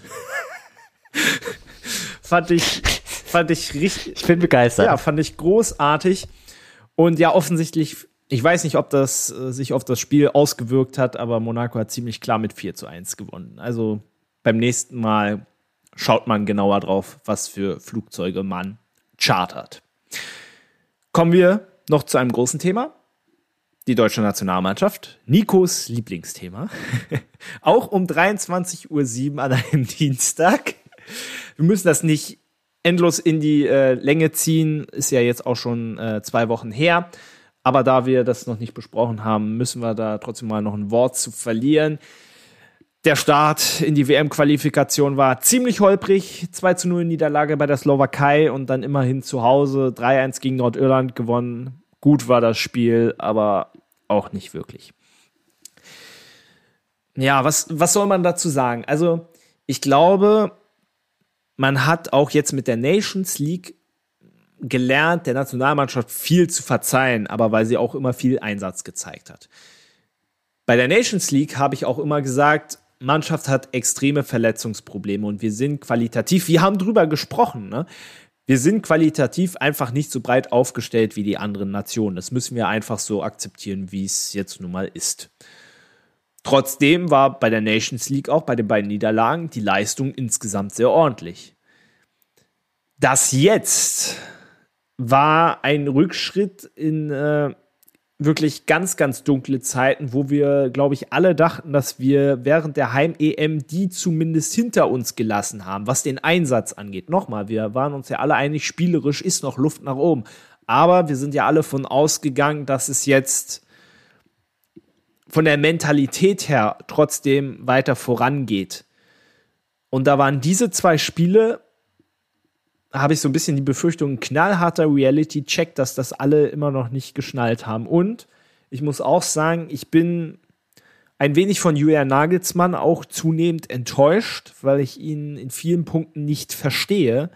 fand ich, fand ich richtig. Ich bin begeistert. Ja, fand ich großartig. Und ja, offensichtlich, ich weiß nicht, ob das äh, sich auf das Spiel ausgewirkt hat, aber Monaco hat ziemlich klar mit vier zu eins gewonnen. Also beim nächsten Mal schaut man genauer drauf, was für Flugzeuge man chartert. Kommen wir noch zu einem großen Thema. Die deutsche Nationalmannschaft. Nikos Lieblingsthema. Auch um dreiundzwanzig Uhr sieben an einem Dienstag. Wir müssen das nicht endlos in die äh, Länge ziehen. Ist ja jetzt auch schon äh, zwei Wochen her. Aber da wir das noch nicht besprochen haben, müssen wir da trotzdem mal noch ein Wort zu verlieren. Der Start in die W M-Qualifikation war ziemlich holprig. zwei zu null Niederlage bei der Slowakei und dann immerhin zu Hause drei eins gegen Nordirland gewonnen. Gut war das Spiel, aber auch nicht wirklich. Ja, was, was soll man dazu sagen? Also, ich glaube, man hat auch jetzt mit der Nations League gelernt, der Nationalmannschaft viel zu verzeihen, aber weil sie auch immer viel Einsatz gezeigt hat. Bei der Nations League habe ich auch immer gesagt, Mannschaft hat extreme Verletzungsprobleme und wir sind qualitativ, wir haben drüber gesprochen, ne? Wir sind qualitativ einfach nicht so breit aufgestellt wie die anderen Nationen. Das müssen wir einfach so akzeptieren, wie es jetzt nun mal ist. Trotzdem war bei der Nations League auch bei den beiden Niederlagen die Leistung insgesamt sehr ordentlich. Das jetzt war ein Rückschritt in äh, wirklich ganz, ganz dunkle Zeiten, wo wir, glaube ich, alle dachten, dass wir während der Heim-E M die zumindest hinter uns gelassen haben, was den Einsatz angeht. Nochmal, wir waren uns ja alle einig, spielerisch ist noch Luft nach oben. Aber wir sind ja alle von ausgegangen, dass es jetzt von der Mentalität her trotzdem weiter vorangeht. Und da waren diese zwei Spiele, habe ich so ein bisschen die Befürchtung, ein knallharter Reality-Check, dass das alle immer noch nicht geschnallt haben. Und ich muss auch sagen, ich bin ein wenig von Julian Nagelsmann auch zunehmend enttäuscht, weil ich ihn in vielen Punkten nicht verstehe.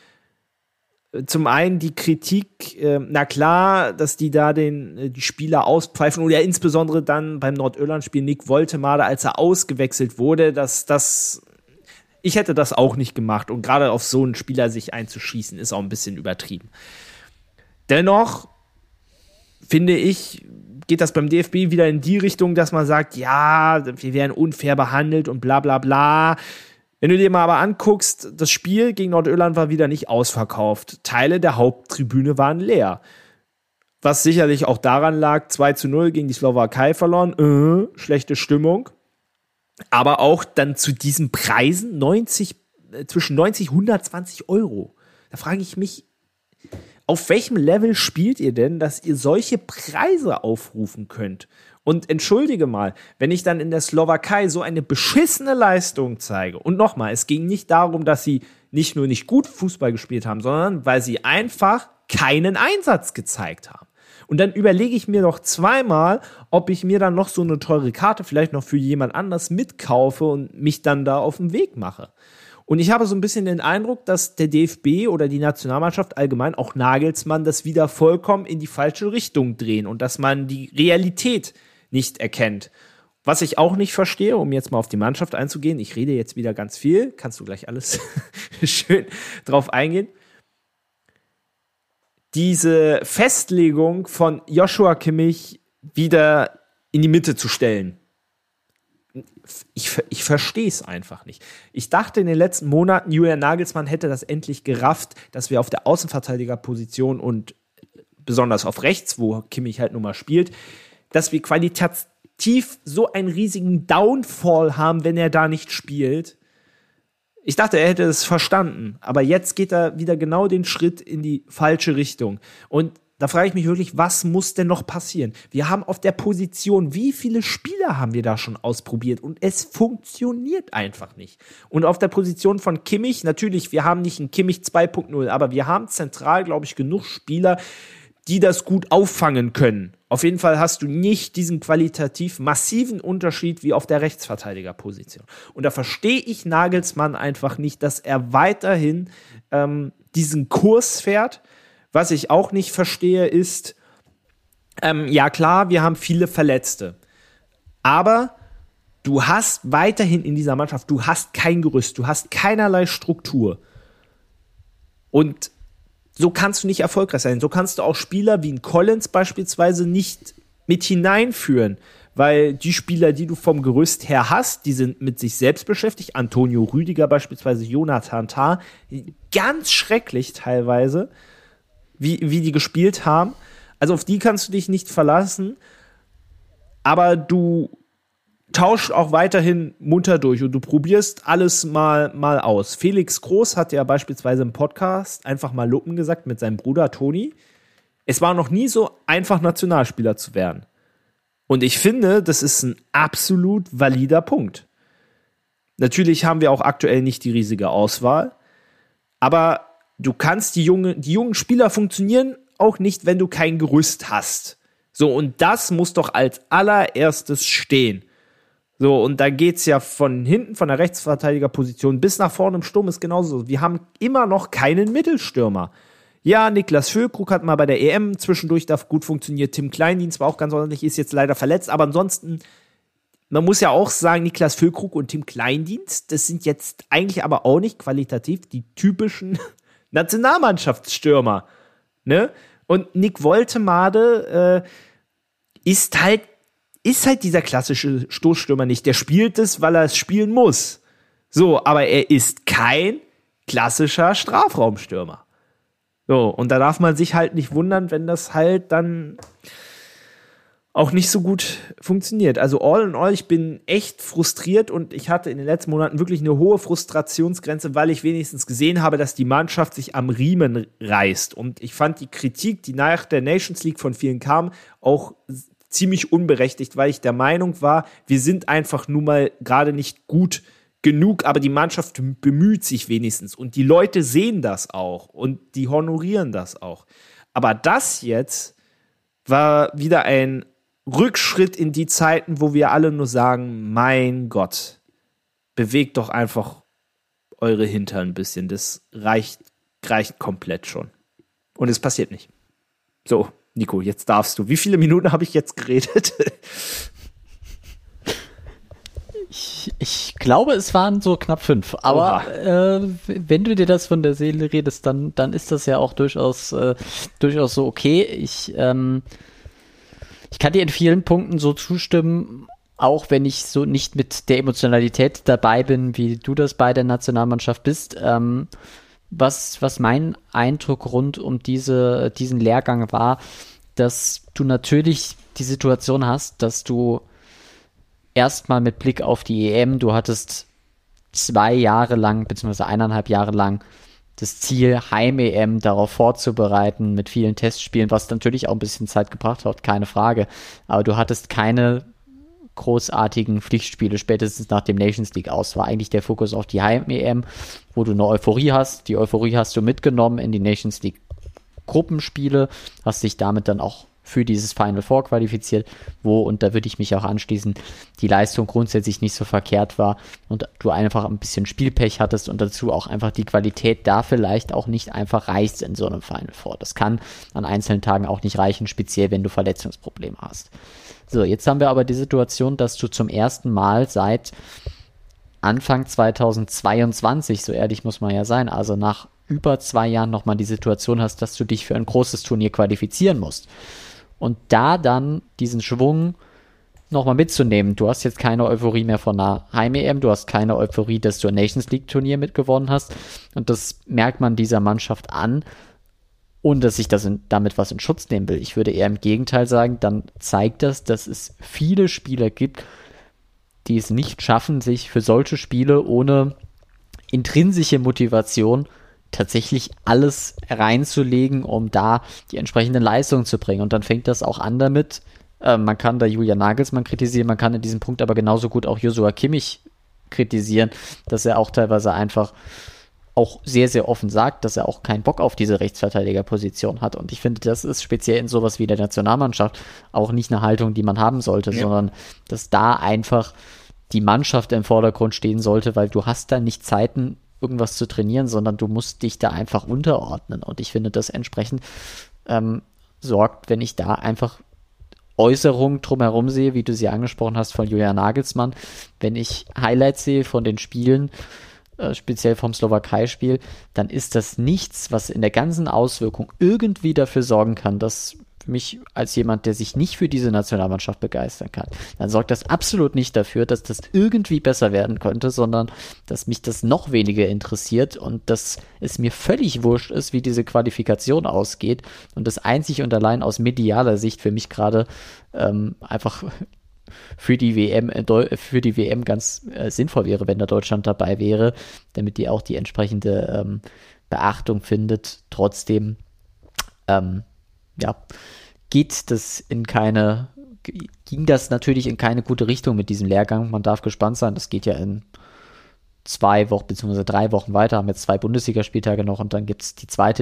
Zum einen die Kritik, äh, na klar, dass die da den, äh, die Spieler auspfeifen oder ja, insbesondere dann beim Nordirland-Spiel Nick Woltemade, als er ausgewechselt wurde, dass das ich hätte das auch nicht gemacht und gerade auf so einen Spieler sich einzuschießen, ist auch ein bisschen übertrieben. Dennoch finde ich, geht das beim D F B wieder in die Richtung, dass man sagt, ja, wir werden unfair behandelt und bla bla bla. Wenn du dir mal aber anguckst, das Spiel gegen Nordirland war wieder nicht ausverkauft. Teile der Haupttribüne waren leer. Was sicherlich auch daran lag, zwei zu null gegen die Slowakei verloren, äh, schlechte Stimmung. Aber auch dann zu diesen Preisen neunzig, äh, zwischen neunzig und hundertzwanzig Euro. Da frage ich mich, auf welchem Level spielt ihr denn, dass ihr solche Preise aufrufen könnt? Und entschuldige mal, wenn ich dann in der Slowakei so eine beschissene Leistung zeige, und nochmal, es ging nicht darum, dass sie nicht nur nicht gut Fußball gespielt haben, sondern weil sie einfach keinen Einsatz gezeigt haben. Und dann überlege ich mir doch zweimal, ob ich mir dann noch so eine teure Karte vielleicht noch für jemand anders mitkaufe und mich dann da auf den Weg mache. Und ich habe so ein bisschen den Eindruck, dass der D F B oder die Nationalmannschaft allgemein, auch Nagelsmann, das wieder vollkommen in die falsche Richtung drehen und dass man die Realität nicht erkennt. Was ich auch nicht verstehe, um jetzt mal auf die Mannschaft einzugehen, ich rede jetzt wieder ganz viel, kannst du gleich alles schön drauf eingehen. Diese Festlegung von Joshua Kimmich wieder in die Mitte zu stellen. Ich, ich verstehe es einfach nicht. Ich dachte in den letzten Monaten, Julian Nagelsmann hätte das endlich gerafft, dass wir auf der Außenverteidigerposition und besonders auf rechts, wo Kimmich halt nun mal spielt, dass wir qualitativ so einen riesigen Downfall haben, wenn er da nicht spielt. Ich dachte, er hätte es verstanden, aber jetzt geht er wieder genau den Schritt in die falsche Richtung. Und da frage ich mich wirklich, was muss denn noch passieren? Wir haben auf der Position, wie viele Spieler haben wir da schon ausprobiert? Und es funktioniert einfach nicht. Und auf der Position von Kimmich, natürlich, wir haben nicht einen Kimmich zwei Punkt null, aber wir haben zentral, glaube ich, genug Spieler, die das gut auffangen können. Auf jeden Fall hast du nicht diesen qualitativ massiven Unterschied wie auf der Rechtsverteidigerposition. Und da verstehe ich Nagelsmann einfach nicht, dass er weiterhin ähm, diesen Kurs fährt. Was ich auch nicht verstehe, ist, ähm, ja klar, wir haben viele Verletzte. Aber du hast weiterhin in dieser Mannschaft, du hast kein Gerüst, du hast keinerlei Struktur. Und so kannst du nicht erfolgreich sein. So kannst du auch Spieler wie ein Collins beispielsweise nicht mit hineinführen, weil die Spieler, die du vom Gerüst her hast, die sind mit sich selbst beschäftigt. Antonio Rüdiger beispielsweise, Jonathan Tah, ganz schrecklich teilweise, wie, wie die gespielt haben. Also auf die kannst du dich nicht verlassen, aber du tauscht auch weiterhin munter durch und du probierst alles mal, mal aus. Felix Groß hat ja beispielsweise im Podcast einfach mal Luppen gesagt mit seinem Bruder Toni. Es war noch nie so einfach, Nationalspieler zu werden. Und ich finde, das ist ein absolut valider Punkt. Natürlich haben wir auch aktuell nicht die riesige Auswahl, aber du kannst die, junge, die jungen Spieler funktionieren auch nicht, wenn du kein Gerüst hast. So, und das muss doch als allererstes stehen. So, und da geht's ja von hinten, von der Rechtsverteidigerposition bis nach vorne im Sturm ist genauso. Wir haben immer noch keinen Mittelstürmer. Ja, Niklas Füllkrug hat mal bei der E M zwischendurch da gut funktioniert. Tim Kleindienst war auch ganz ordentlich, ist jetzt leider verletzt. Aber ansonsten, man muss ja auch sagen, Niklas Füllkrug und Tim Kleindienst, das sind jetzt eigentlich aber auch nicht qualitativ die typischen Nationalmannschaftsstürmer. Ne? Und Nick Woltemade äh, ist halt ist halt dieser klassische Stoßstürmer nicht. Der spielt es, weil er es spielen muss. So, aber er ist kein klassischer Strafraumstürmer. So, und da darf man sich halt nicht wundern, wenn das halt dann auch nicht so gut funktioniert. Also all in all, ich bin echt frustriert und ich hatte in den letzten Monaten wirklich eine hohe Frustrationsgrenze, weil ich wenigstens gesehen habe, dass die Mannschaft sich am Riemen reißt. Und ich fand die Kritik, die nach der Nations League von vielen kam, auch ziemlich unberechtigt, weil ich der Meinung war, wir sind einfach nun mal gerade nicht gut genug, aber die Mannschaft bemüht sich wenigstens und die Leute sehen das auch und die honorieren das auch. Aber das jetzt war wieder ein Rückschritt in die Zeiten, wo wir alle nur sagen, mein Gott, bewegt doch einfach eure Hintern ein bisschen, das reicht, reicht komplett schon. Und es passiert nicht. So, Nico, jetzt darfst du. Wie viele Minuten habe ich jetzt geredet? Ich, ich glaube, es waren so knapp fünf. Aber äh, wenn du dir das von der Seele redest, dann, dann ist das ja auch durchaus, äh, durchaus so okay. Ich, ähm, ich kann dir in vielen Punkten so zustimmen, auch wenn ich so nicht mit der Emotionalität dabei bin, wie du das bei der Nationalmannschaft bist. Ähm, was, was mein Eindruck rund um diese, diesen Lehrgang war, dass du natürlich die Situation hast, dass du erstmal mit Blick auf die E M, du hattest zwei Jahre lang, beziehungsweise eineinhalb Jahre lang das Ziel, Heim-E M darauf vorzubereiten mit vielen Testspielen, was natürlich auch ein bisschen Zeit gebracht hat, keine Frage. Aber du hattest keine großartigen Pflichtspiele, spätestens nach dem Nations League aus. War eigentlich der Fokus auf die Heim-E M, wo du eine Euphorie hast. Die Euphorie hast du mitgenommen in die Nations League Gruppenspiele, hast dich damit dann auch für dieses Final Four qualifiziert, wo, und da würde ich mich auch anschließen, die Leistung grundsätzlich nicht so verkehrt war und du einfach ein bisschen Spielpech hattest und dazu auch einfach die Qualität da vielleicht auch nicht einfach reicht in so einem Final Four. Das kann an einzelnen Tagen auch nicht reichen, speziell wenn du Verletzungsprobleme hast. So, jetzt haben wir aber die Situation, dass du zum ersten Mal seit Anfang zweitausendzweiundzwanzig, so ehrlich muss man ja sein, also nach über zwei Jahren nochmal die Situation hast, dass du dich für ein großes Turnier qualifizieren musst. Und da dann diesen Schwung nochmal mitzunehmen. Du hast jetzt keine Euphorie mehr von einer Heim-E M, du hast keine Euphorie, dass du ein Nations League-Turnier mitgewonnen hast. Und das merkt man dieser Mannschaft an, ohne dass ich das in, damit was in Schutz nehmen will. Ich würde eher im Gegenteil sagen, dann zeigt das, dass es viele Spieler gibt, die es nicht schaffen, sich für solche Spiele ohne intrinsische Motivation tatsächlich alles reinzulegen, um da die entsprechende Leistung zu bringen. Und dann fängt das auch an damit, äh, man kann da Julian Nagelsmann kritisieren, man kann in diesem Punkt aber genauso gut auch Joshua Kimmich kritisieren, dass er auch teilweise einfach auch sehr, sehr offen sagt, dass er auch keinen Bock auf diese Rechtsverteidigerposition hat. Und ich finde, das ist speziell in sowas wie der Nationalmannschaft auch nicht eine Haltung, die man haben sollte, ja. Sondern dass da einfach die Mannschaft im Vordergrund stehen sollte, weil du hast da nicht Zeiten, irgendwas zu trainieren, sondern du musst dich da einfach unterordnen. Und ich finde, das entsprechend ähm, sorgt, wenn ich da einfach Äußerungen drumherum sehe, wie du sie angesprochen hast von Julian Nagelsmann, wenn ich Highlights sehe von den Spielen, äh, speziell vom Slowakei-Spiel, dann ist das nichts, was in der ganzen Auswirkung irgendwie dafür sorgen kann, dass mich als jemand, der sich nicht für diese Nationalmannschaft begeistern kann, dann sorgt das absolut nicht dafür, dass das irgendwie besser werden könnte, sondern dass mich das noch weniger interessiert und dass es mir völlig wurscht ist, wie diese Qualifikation ausgeht und das einzig und allein aus medialer Sicht für mich gerade ähm, einfach für die W M für die W M ganz äh, sinnvoll wäre, wenn da Deutschland dabei wäre, damit die auch die entsprechende ähm, Beachtung findet. Trotzdem ähm, ja, geht das in keine, ging das natürlich in keine gute Richtung mit diesem Lehrgang. Man darf gespannt sein, das geht ja in zwei Wochen bzw. drei Wochen weiter, haben jetzt zwei Bundesligaspieltage noch und dann gibt es die zweite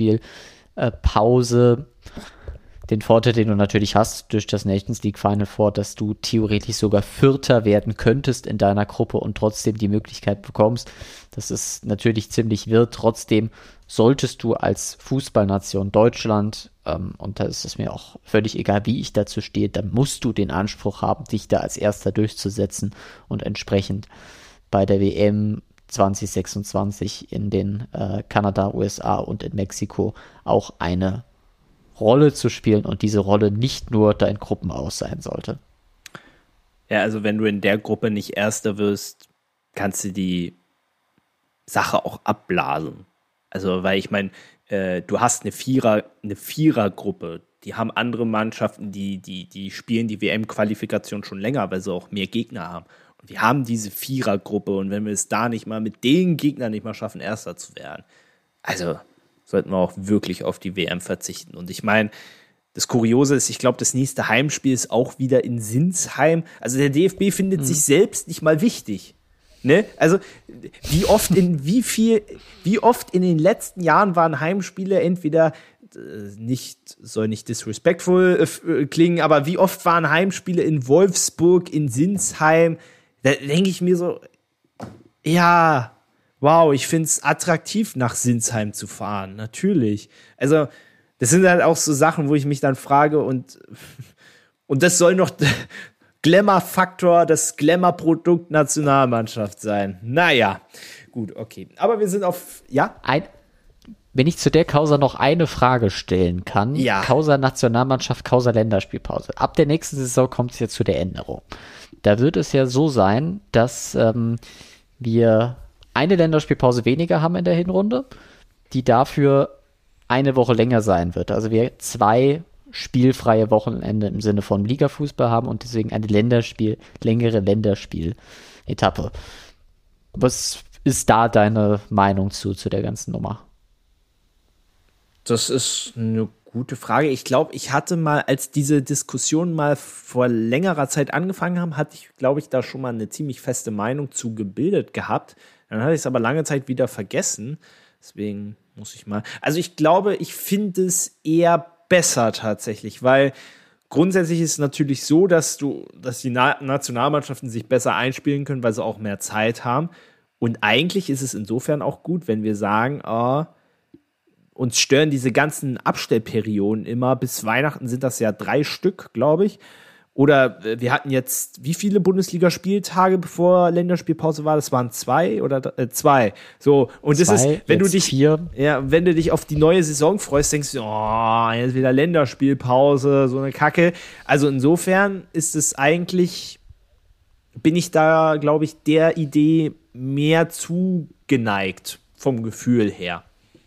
Länderspielpause. Den Vorteil, den du natürlich hast durch das Nations League Final Four, dass du theoretisch sogar Vierter werden könntest in deiner Gruppe und trotzdem die Möglichkeit bekommst. Das ist natürlich ziemlich wirr. Trotzdem solltest du als Fußballnation Deutschland, ähm, und da ist es mir auch völlig egal, wie ich dazu stehe, dann musst du den Anspruch haben, dich da als Erster durchzusetzen und entsprechend bei der W M zwanzig sechsundzwanzig in den äh, Kanada, U S A und in Mexiko auch eine Rolle zu spielen und diese Rolle nicht nur dein Gruppenaus sein sollte. Ja, also wenn du in der Gruppe nicht Erster wirst, kannst du die Sache auch abblasen. Also, weil ich meine, äh, du hast eine Vierer, eine Vierergruppe. Die haben andere Mannschaften, die, die, die spielen die W M-Qualifikation schon länger, weil sie auch mehr Gegner haben. Und wir haben diese Vierergruppe und wenn wir es da nicht mal mit den Gegnern nicht mal schaffen, Erster zu werden, also sollten wir auch wirklich auf die W M verzichten. Und ich meine, das Kuriose ist, ich glaube, das nächste Heimspiel ist auch wieder in Sinsheim. Also der D F B findet mhm. sich selbst nicht mal wichtig. Ne? Also wie oft in wie viel, wie oft in den letzten Jahren waren Heimspiele entweder äh, nicht, soll nicht disrespectful äh, klingen, aber wie oft waren Heimspiele in Wolfsburg, in Sinsheim? Da denke ich mir so, ja, wow, ich finde es attraktiv, nach Sinsheim zu fahren, natürlich. Also das sind halt auch so Sachen, wo ich mich dann frage und, und das soll noch Glamour-Faktor, das Glamour-Produkt Nationalmannschaft sein. Naja, gut, okay. Aber wir sind auf, ja? Ein, wenn ich zu der Causa noch eine Frage stellen kann, ja. Causa Nationalmannschaft, Causa Länderspielpause. Ab der nächsten Saison kommt es jetzt zu der Änderung. Da wird es ja so sein, dass ähm, wir eine Länderspielpause weniger haben in der Hinrunde, die dafür eine Woche länger sein wird. Also wir zwei spielfreie Wochenende im Sinne von Ligafußball haben und deswegen eine Länderspiel, längere Länderspiel-Etappe. Was ist da deine Meinung zu, zu der ganzen Nummer? Das ist eine gute Frage. Ich glaube, ich hatte mal, als diese Diskussion mal vor längerer Zeit angefangen haben, hatte ich, glaube ich, da schon mal eine ziemlich feste Meinung zu gebildet gehabt. Dann hatte ich es aber lange Zeit wieder vergessen. Deswegen muss ich mal. Also ich glaube, ich finde es eher besser tatsächlich, weil grundsätzlich ist es natürlich so, dass du, dass die Na- Nationalmannschaften sich besser einspielen können, weil sie auch mehr Zeit haben. Und eigentlich ist es insofern auch gut, wenn wir sagen, oh, uns stören diese ganzen Abstellperioden immer. Bis Weihnachten sind das ja drei Stück, glaube ich. Oder wir hatten jetzt, wie viele Bundesligaspieltage bevor Länderspielpause war? Das waren zwei oder äh, zwei. So, und das zwei, ist, wenn du dich, vier. ja, wenn du dich auf die neue Saison freust, denkst du, oh, jetzt wieder Länderspielpause, so eine Kacke. Also insofern ist es eigentlich, bin ich da, glaube ich, der Idee mehr zugeneigt vom Gefühl her.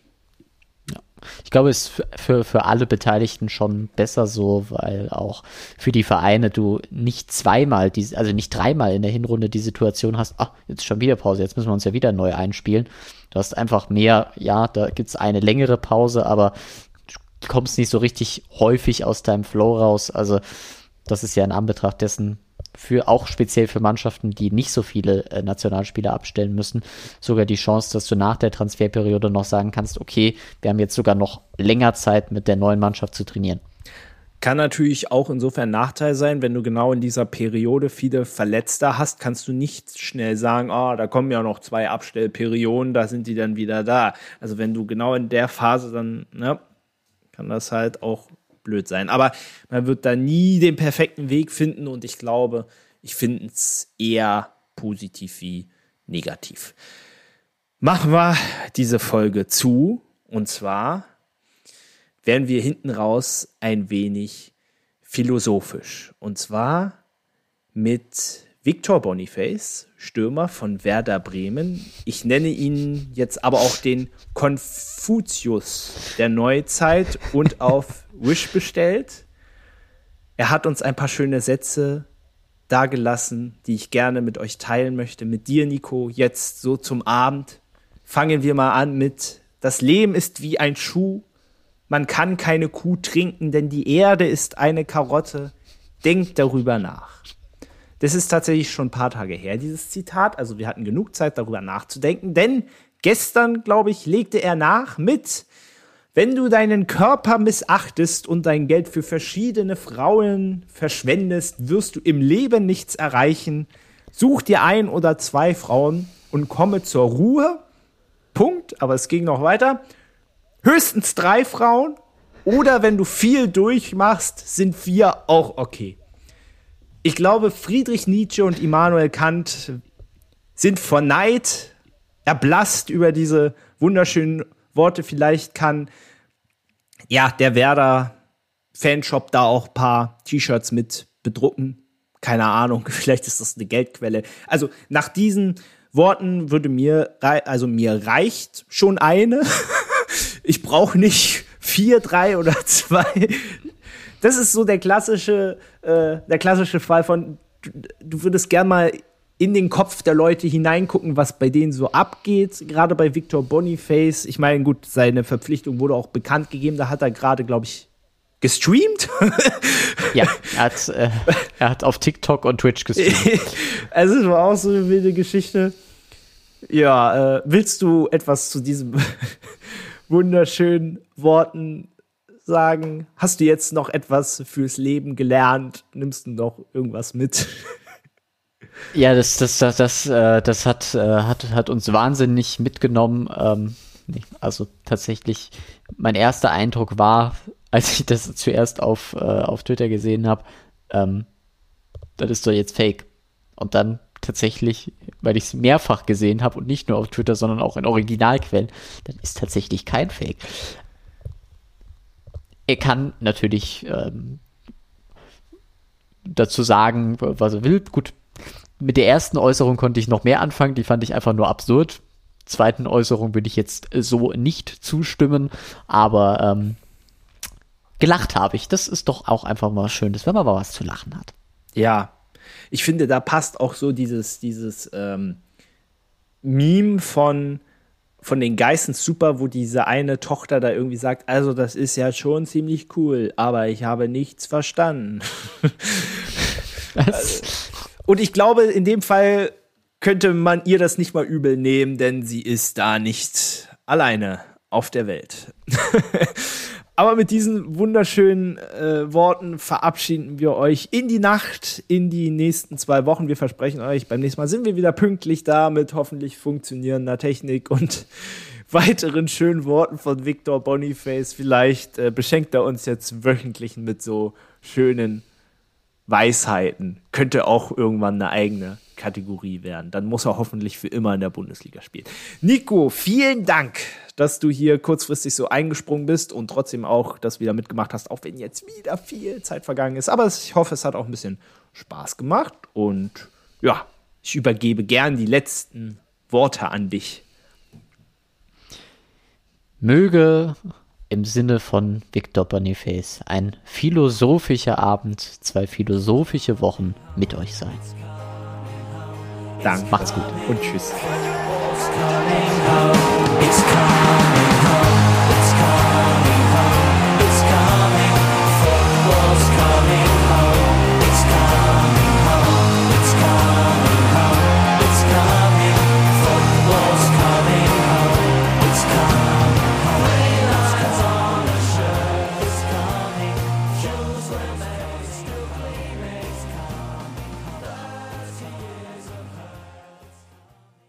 Ich glaube, es ist für, für alle Beteiligten schon besser so, weil auch für die Vereine du nicht zweimal, die, also nicht dreimal in der Hinrunde die Situation hast, ach, jetzt schon wieder Pause, jetzt müssen wir uns ja wieder neu einspielen. Du hast einfach mehr, ja, da gibt es eine längere Pause, aber du kommst nicht so richtig häufig aus deinem Flow raus. Also das ist ja in Anbetracht dessen für auch speziell für Mannschaften, die nicht so viele äh, Nationalspieler abstellen müssen, sogar die Chance, dass du nach der Transferperiode noch sagen kannst, okay, wir haben jetzt sogar noch länger Zeit, mit der neuen Mannschaft zu trainieren. Kann natürlich auch insofern Nachteil sein, wenn du genau in dieser Periode viele Verletzte hast, kannst du nicht schnell sagen, oh, da kommen ja noch zwei Abstellperioden, da sind die dann wieder da. Also wenn du genau in der Phase dann, ne, kann das halt auch blöd sein. Aber man wird da nie den perfekten Weg finden und ich glaube, ich finde es eher positiv wie negativ. Machen wir diese Folge zu und zwar werden wir hinten raus ein wenig philosophisch und zwar mit Victor Boniface, Stürmer von Werder Bremen. Ich nenne ihn jetzt aber auch den Konfuzius der Neuzeit und auf Wish bestellt. Er hat uns ein paar schöne Sätze dagelassen, die ich gerne mit euch teilen möchte. Mit dir, Nico, jetzt so zum Abend. Fangen wir mal an mit: Das Leben ist wie ein Schuh. Man kann keine Kuh trinken, denn die Erde ist eine Karotte. Denkt darüber nach. Das ist tatsächlich schon ein paar Tage her, dieses Zitat. Also wir hatten genug Zeit, darüber nachzudenken. Denn gestern, glaube ich, legte er nach mit: Wenn du deinen Körper missachtest und dein Geld für verschiedene Frauen verschwendest, wirst du im Leben nichts erreichen. Such dir ein oder zwei Frauen und komme zur Ruhe. Punkt. Aber es ging noch weiter. Höchstens drei Frauen. Oder wenn du viel durchmachst, sind vier auch okay. Ich glaube, Friedrich Nietzsche und Immanuel Kant sind vor Neid erblasst über diese wunderschönen Worte. Vielleicht kann ja der Werder Fanshop da auch ein paar T-Shirts mit bedrucken. keine Ahnung, vielleicht ist das eine Geldquelle. Also nach diesen Worten würde mir, also mir reicht schon eine. Ich brauche nicht vier, drei oder zwei. Das ist so der klassische, äh, der klassische Fall von, du, du würdest gern mal in den Kopf der Leute hineingucken, was bei denen so abgeht. Gerade bei Victor Boniface. Ich meine, gut, seine Verpflichtung wurde auch bekannt gegeben. Da hat er gerade, glaube ich, gestreamt. Ja, er hat, äh, er hat auf TikTok und Twitch gestreamt. Also, es war auch so eine wilde Geschichte. Ja, äh, willst du etwas zu diesen wunderschönen Worten sagen? Hast du jetzt noch etwas fürs Leben gelernt? Nimmst du noch irgendwas mit? Ja, das, das, das, das, äh, das hat, äh, hat, hat uns wahnsinnig mitgenommen. Ähm, nee, also tatsächlich, mein erster Eindruck war, als ich das zuerst auf, äh, auf Twitter gesehen habe, ähm, das ist doch jetzt Fake. Und dann tatsächlich, weil ich es mehrfach gesehen habe und nicht nur auf Twitter, sondern auch in Originalquellen, das ist tatsächlich kein Fake. Er kann natürlich ähm, dazu sagen, was er will. Gut, mit der ersten Äußerung konnte ich noch mehr anfangen, die fand ich einfach nur absurd. Zweiten Äußerung würde ich jetzt so nicht zustimmen, aber ähm, gelacht habe ich. Das ist doch auch einfach mal schön, wenn man mal was zu lachen hat. Ja, ich finde, da passt auch so dieses, dieses ähm, Meme von, von den Geissens super, wo diese eine Tochter da irgendwie sagt, also das ist ja schon ziemlich cool, aber ich habe nichts verstanden. Was? Und ich glaube, in dem Fall könnte man ihr das nicht mal übel nehmen, denn sie ist da nicht alleine auf der Welt. Aber mit diesen wunderschönen äh, Worten verabschieden wir euch in die Nacht, in die nächsten zwei Wochen. Wir versprechen euch, beim nächsten Mal sind wir wieder pünktlich da mit hoffentlich funktionierender Technik und weiteren schönen Worten von Victor Boniface. Vielleicht äh, beschenkt er uns jetzt wöchentlich mit so schönen Weisheiten. Könnte auch irgendwann eine eigene Kategorie werden. Dann muss er hoffentlich für immer in der Bundesliga spielen. Nico, vielen Dank, dass du hier kurzfristig so eingesprungen bist und trotzdem auch das wieder mitgemacht hast, auch wenn jetzt wieder viel Zeit vergangen ist. Aber ich hoffe, es hat auch ein bisschen Spaß gemacht. Und ja, ich übergebe gern die letzten Worte an dich. Möge im Sinne von Victor Boniface ein philosophischer Abend, zwei philosophische Wochen mit euch sein. Danke. Macht's gut und tschüss. It's coming.